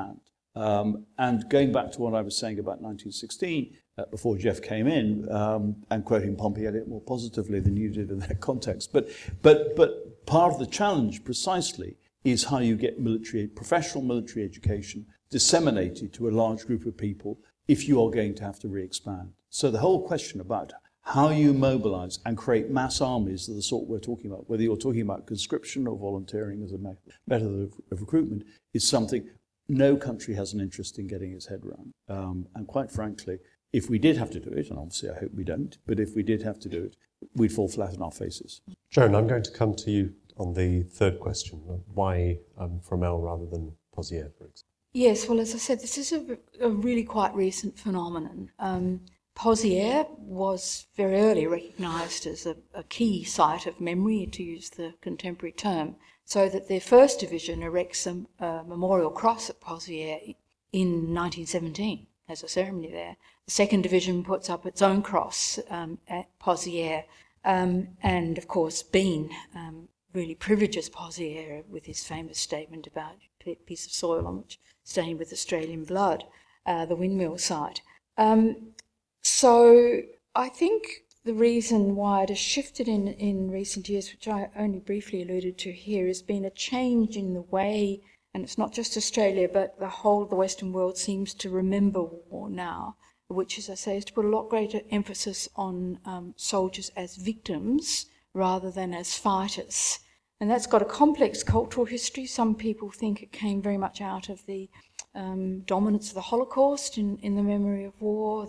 And going back to what I was saying about 1916, before Jeff came in, and quoting Pompey Elliott more positively than you did in that context. But part of the challenge precisely is how you get professional military education disseminated to a large group of people if you are going to have to re-expand. So the whole question about how you mobilize and create mass armies of the sort we're talking about, whether you're talking about conscription or volunteering as a method of recruitment, is something no country has an interest in getting its head around. And quite frankly, if we did have to do it, and obviously I hope we don't, but if we did have to do it, we'd fall flat on our faces. Joan, I'm going to come to you on the third question. Why Fromelles rather than Pozières, for example? Yes, well, as I said, this is a really quite recent phenomenon. Pozières was very early recognised as a key site of memory, to use the contemporary term, so that their first division erects a memorial cross at Pozières in 1917 as a ceremony there. The second division puts up its own cross at Pozières, and of course Bean really privileges Pozières with his famous statement about a piece of soil on which stained with Australian blood, the windmill site. So I think the reason why it has shifted in recent years, which I only briefly alluded to here, has been a change in the way, and it's not just Australia, but the whole of the Western world seems to remember war now, which, as I say, is to put a lot greater emphasis on soldiers as victims rather than as fighters. And that's got a complex cultural history. Some people think it came very much out of the dominance of the Holocaust in the memory of war,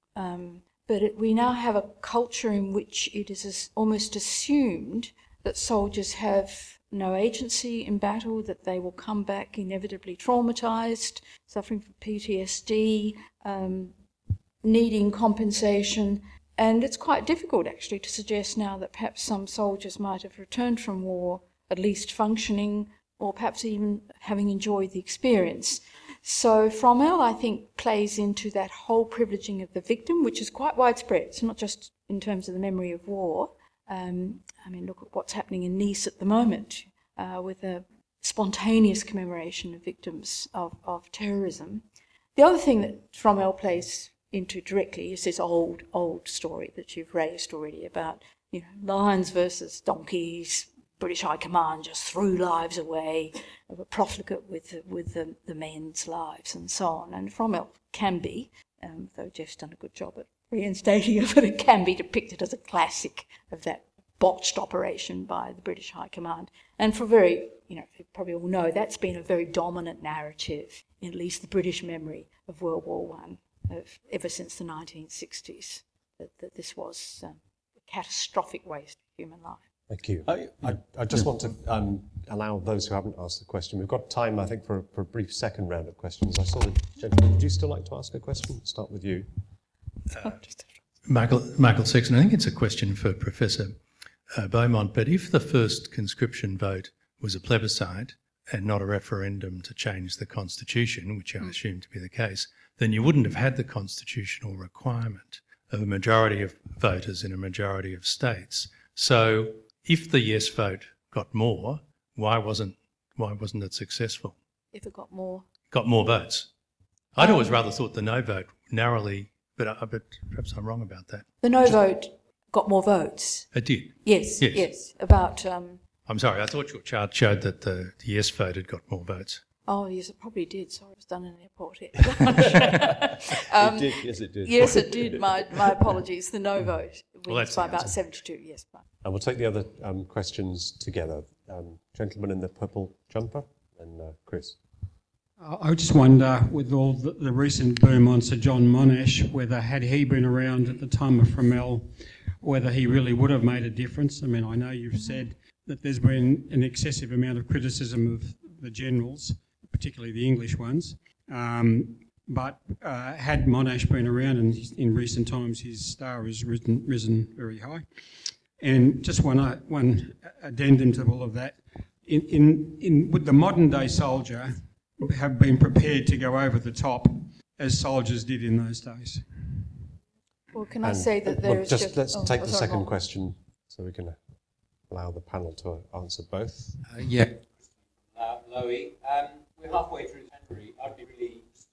but we now have a culture in which it is almost assumed that soldiers have no agency in battle, that they will come back inevitably traumatised, suffering from PTSD, needing compensation. And it's quite difficult, actually, to suggest now that perhaps some soldiers might have returned from war at least functioning, or perhaps even having enjoyed the experience. So Fromelles, I think, plays into that whole privileging of the victim, which is quite widespread. It's not just in terms of the memory of war. I mean, look at what's happening in Nice at the moment with a spontaneous commemoration of victims of terrorism. The other thing that Fromelles plays into directly is this old story that you've raised already about, lions versus donkeys. British High Command just threw lives away, were profligate with the men's lives and so on. And Fromelles can be, though Jeff's done a good job at reinstating it, but it can be depicted as a classic of that botched operation by the British High Command. And for you probably all know, that's been a very dominant narrative in at least the British memory of World War I, ever since the 1960s, that this was a catastrophic waste of human life. Thank you. I just want to allow those who haven't asked the question. We've got time, I think, for a brief second round of questions. I saw the gentleman. Would you still like to ask a question? We'll start with you. Michael Sexton, I think it's a question for Professor Beaumont, but if the first conscription vote was a plebiscite and not a referendum to change the Constitution, which I assume to be the case, then you wouldn't have had the constitutional requirement of a majority of voters in a majority of states. So if the yes vote got more, why wasn't it successful? If it got more votes. I'd always rather thought the no vote narrowly, but perhaps I'm wrong about that. The no vote got more votes. It did? Yes. About... I'm sorry, I thought your chart showed that the yes vote had got more votes. Oh, yes, it probably did. Sorry, it was done in an airport here. It did, yes, it did. Yes, it did. My apologies. The no vote wins by about answer. 72, yes. And we'll take the other questions together. Gentleman in the purple jumper, and Chris. I just wonder, with all the recent boom on Sir John Monash, whether had he been around at the time of Fromelles, whether he really would have made a difference. I mean, I know you've said that there's been an excessive amount of criticism of the generals, particularly the English ones. But had Monash been around, and in recent times his star has risen very high. And just one addendum to all of that, would the modern day soldier have been prepared to go over the top as soldiers did in those days? Well, can I say that there is just... Let's take the second question so we can allow the panel to answer both. Lowy, we're halfway through January. I'd be really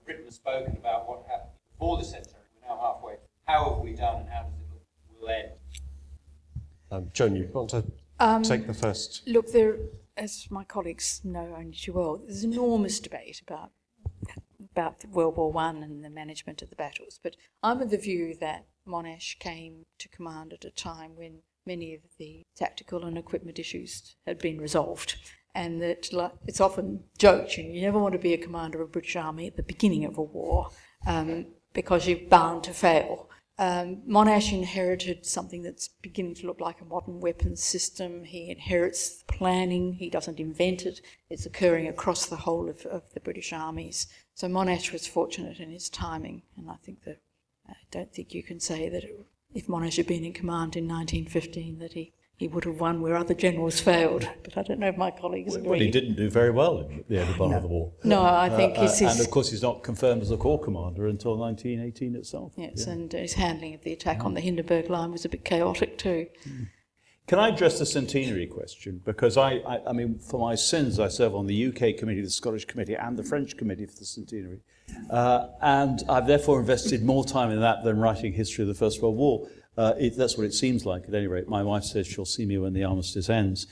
Britain has spoken about what happened before the centenary. We're now halfway. How have we done, and how does it look will end? Joan, you want to take the first? Look, there, as my colleagues know only too well, there's enormous debate about World War I and the management of the battles. But I'm of the view that Monash came to command at a time when many of the tactical and equipment issues had been resolved. And that it's often joked, you never want to be a commander of a British army at the beginning of a war because you're bound to fail. Monash inherited something that's beginning to look like a modern weapons system. He inherits the planning. He doesn't invent it. It's occurring across the whole of the British armies. So Monash was fortunate in his timing, and I think that I don't think you can say that if Monash had been in command in 1915 that he would have won where other generals failed. But I don't know if my colleagues agree. Well, he didn't do very well at the early part of the war. No, I think and of course he's not confirmed as a corps commander until 1918 itself. Yes, and his handling of the attack on the Hindenburg line was a bit chaotic too. Can I address the centenary question? Because I mean, for my sins, I serve on the UK committee, the Scottish committee, and the French committee for the centenary. And I've therefore invested more time in that than writing history of the First World War. That's what it seems like, at any rate. My wife says she'll see me when the armistice ends.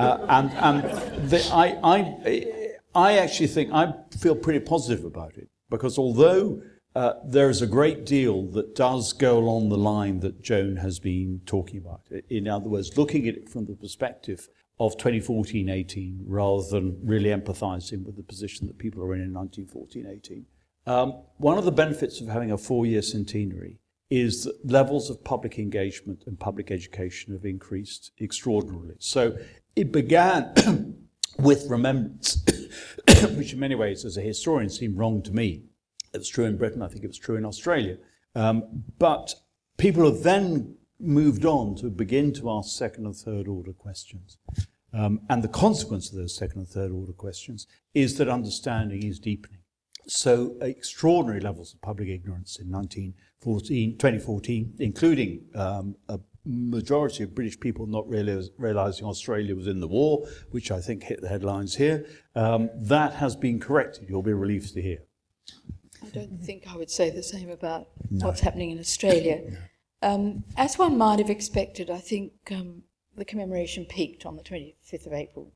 I actually think, I feel pretty positive about it, because although there is a great deal that does go along the line that Joan has been talking about, in other words, looking at it from the perspective of 2014-18 rather than really empathising with the position that people are in 1914-18. One of the benefits of having a 4-year centenary is that levels of public engagement and public education have increased extraordinarily. So it began with remembrance, which in many ways, as a historian, seemed wrong to me. It was true in Britain, I think it was true in Australia. But people have then moved on to begin to ask second and third order questions. And the consequence of those second and third order questions is that understanding is deepening. So extraordinary levels of public ignorance in 2014, including a majority of British people not realising Australia was in the war, which I think hit the headlines here. That has been corrected, you'll be relieved to hear. I don't think I would say the same about what's happening in Australia. As one might have expected, I think the commemoration peaked on the 25th of April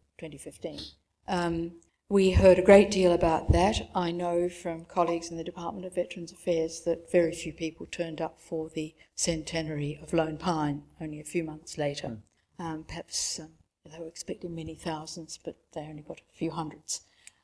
2015. We heard a great deal about that. I know from colleagues in the Department of Veterans Affairs that very few people turned up for the centenary of Lone Pine only a few months later. Perhaps they were expecting many thousands, but they only got a few hundreds.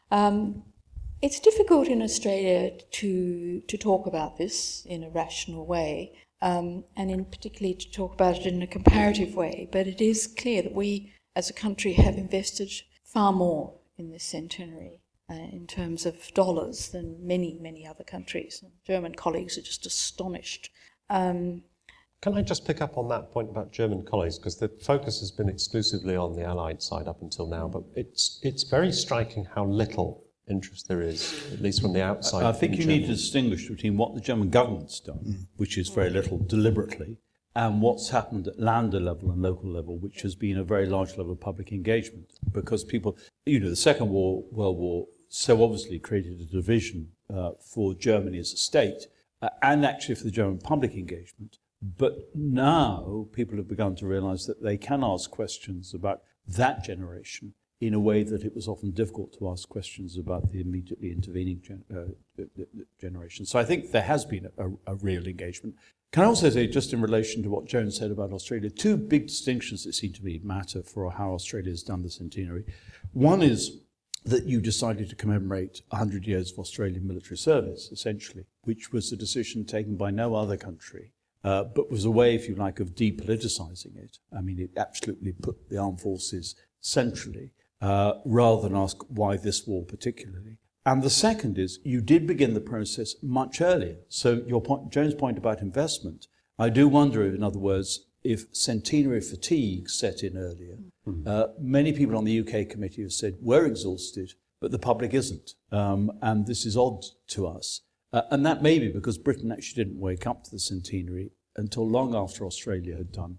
It's difficult in Australia to talk about this in a rational way, and in particularly to talk about it in a comparative way, but it is clear that we as a country have invested far more in this centenary in terms of dollars than many, many other countries. German colleagues are just astonished. Can I just pick up on that point about German colleagues, because the focus has been exclusively on the Allied side up until now, but it's very striking how little interest there is, at least from the outside. I think you need to distinguish between what the German government's done, which is very little deliberately, and what's happened at Länder level and local level, which has been a very large level of public engagement. Because people, the Second World War so obviously created a division for Germany as a state, and actually for the German public engagement. But now people have begun to realise that they can ask questions about that generation in a way that it was often difficult to ask questions about the immediately intervening generation. So I think there has been a real engagement. Can I also say, just in relation to what Joan said about Australia, two big distinctions that seem to me matter for how Australia has done the centenary. One is that you decided to commemorate 100 years of Australian military service, essentially, which was a decision taken by no other country, but was a way, if you like, of depoliticising it. I mean, it absolutely put the armed forces centrally, rather than ask why this war particularly. And the second is, you did begin the process much earlier. So your point, Joan's point about investment, I do wonder, in other words, if centenary fatigue set in earlier. Many people on the UK committee have said, we're exhausted, but the public isn't. And this is odd to us. And that may be because Britain actually didn't wake up to the centenary until long after Australia had done,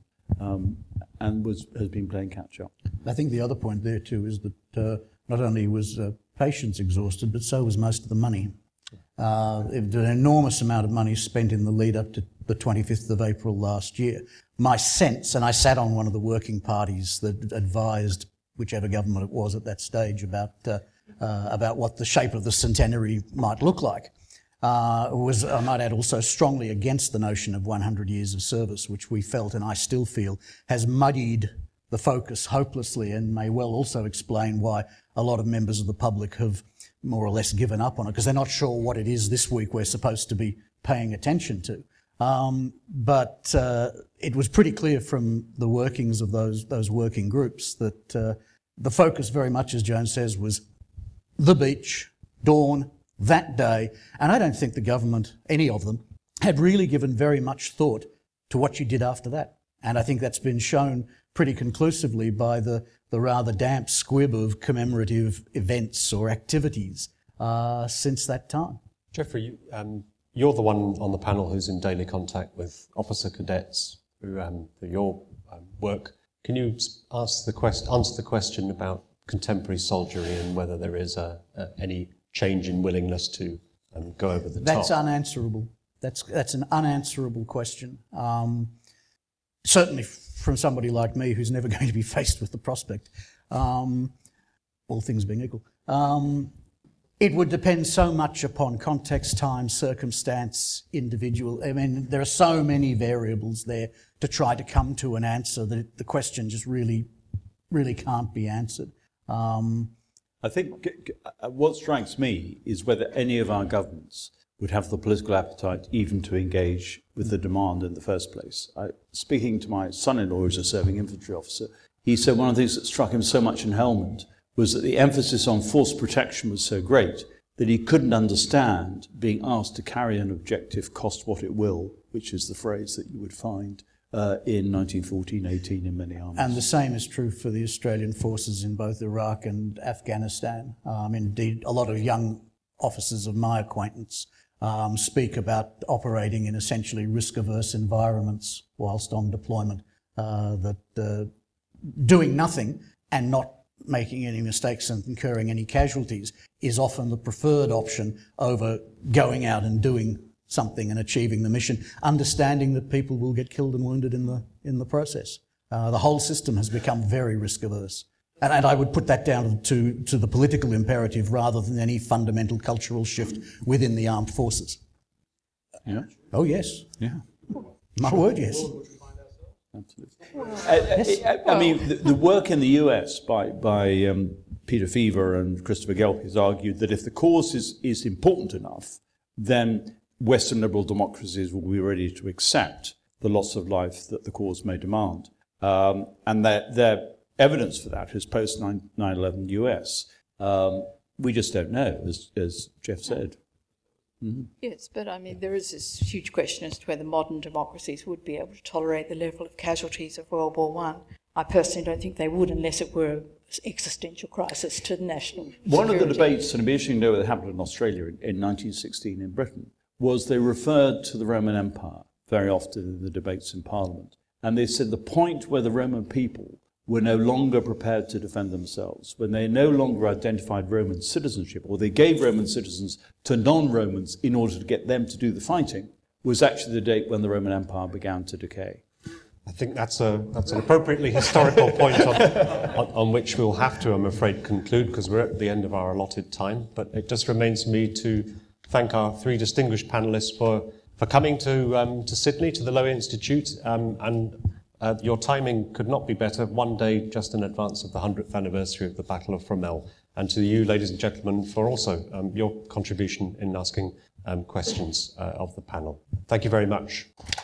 and has been playing catch up. I think the other point there too is that not only was patience exhausted, but so was most of the money. There was an enormous amount of money spent in the lead up to the 25th of April last year. My sense, and I sat on one of the working parties that advised whichever government it was at that stage about what the shape of the centenary might look like, was, I might add, also strongly against the notion of 100 years of service, which we felt, and I still feel, has muddied the focus hopelessly and may well also explain why a lot of members of the public have more or less given up on it, because they're not sure what it is this week we're supposed to be paying attention to. But it was pretty clear from the workings of those working groups that the focus very much, as Joan says, was the beach, dawn, that day. And I don't think the government, any of them, had really given very much thought to what you did after that. And I think that's been shown pretty conclusively by the rather damp squib of commemorative events or activities since that time. Jeffrey, you're the one on the panel who's in daily contact with officer cadets through your work. Can you answer the question about contemporary soldiery and whether there is any change in willingness to go over the top? That's unanswerable. That's an unanswerable question. Certainly from somebody like me who's never going to be faced with the prospect, all things being equal. It would depend so much upon context, time, circumstance, individual. I mean, there are so many variables there to try to come to an answer that the question just really, really can't be answered. I think what strikes me is whether any of our governments would have the political appetite even to engage with the demand in the first place. Speaking to my son-in-law, who's a serving infantry officer, he said one of the things that struck him so much in Helmand was that the emphasis on force protection was so great that he couldn't understand being asked to carry an objective cost what it will, which is the phrase that you would find in 1914-18 in many armies. And the same is true for the Australian forces in both Iraq and Afghanistan. Indeed, a lot of young officers of my acquaintance speak about operating in essentially risk-averse environments whilst on deployment, doing nothing and not making any mistakes and incurring any casualties is often the preferred option over going out and doing something and achieving the mission, understanding that people will get killed and wounded in the process. The whole system has become very risk-averse. And I would put that down to the political imperative rather than any fundamental cultural shift within the armed forces. Yeah. Oh, yes. Yeah. My word, yes. Absolutely. I mean, the work in the US by Peter Feaver and Christopher Gelke has argued that if the cause is important enough, then Western liberal democracies will be ready to accept the loss of life that the cause may demand. And their evidence for that is post 9/11 US. We just don't know, as Jeff said. Mm-hmm. Yes, but I mean, there is this huge question as to whether modern democracies would be able to tolerate the level of casualties of World War I. I personally don't think they would unless it were an existential crisis to the national security. One of the debates, and it'd be interesting to know what happened in Australia in 1916 in Britain, was they referred to the Roman Empire very often in the debates in Parliament. And they said the point where the Roman people were no longer prepared to defend themselves, when they no longer identified Roman citizenship, or they gave Roman citizens to non-Romans in order to get them to do the fighting, was actually the date when the Roman Empire began to decay. I think that's an appropriately historical point on which we'll have to, I'm afraid, conclude, because we're at the end of our allotted time. But it just remains me to thank our three distinguished panellists for coming to Sydney, to the Lowy Institute, and your timing could not be better, one day just in advance of the 100th anniversary of the Battle of Fromelles. And to you, ladies and gentlemen, for also your contribution in asking questions of the panel. Thank you very much.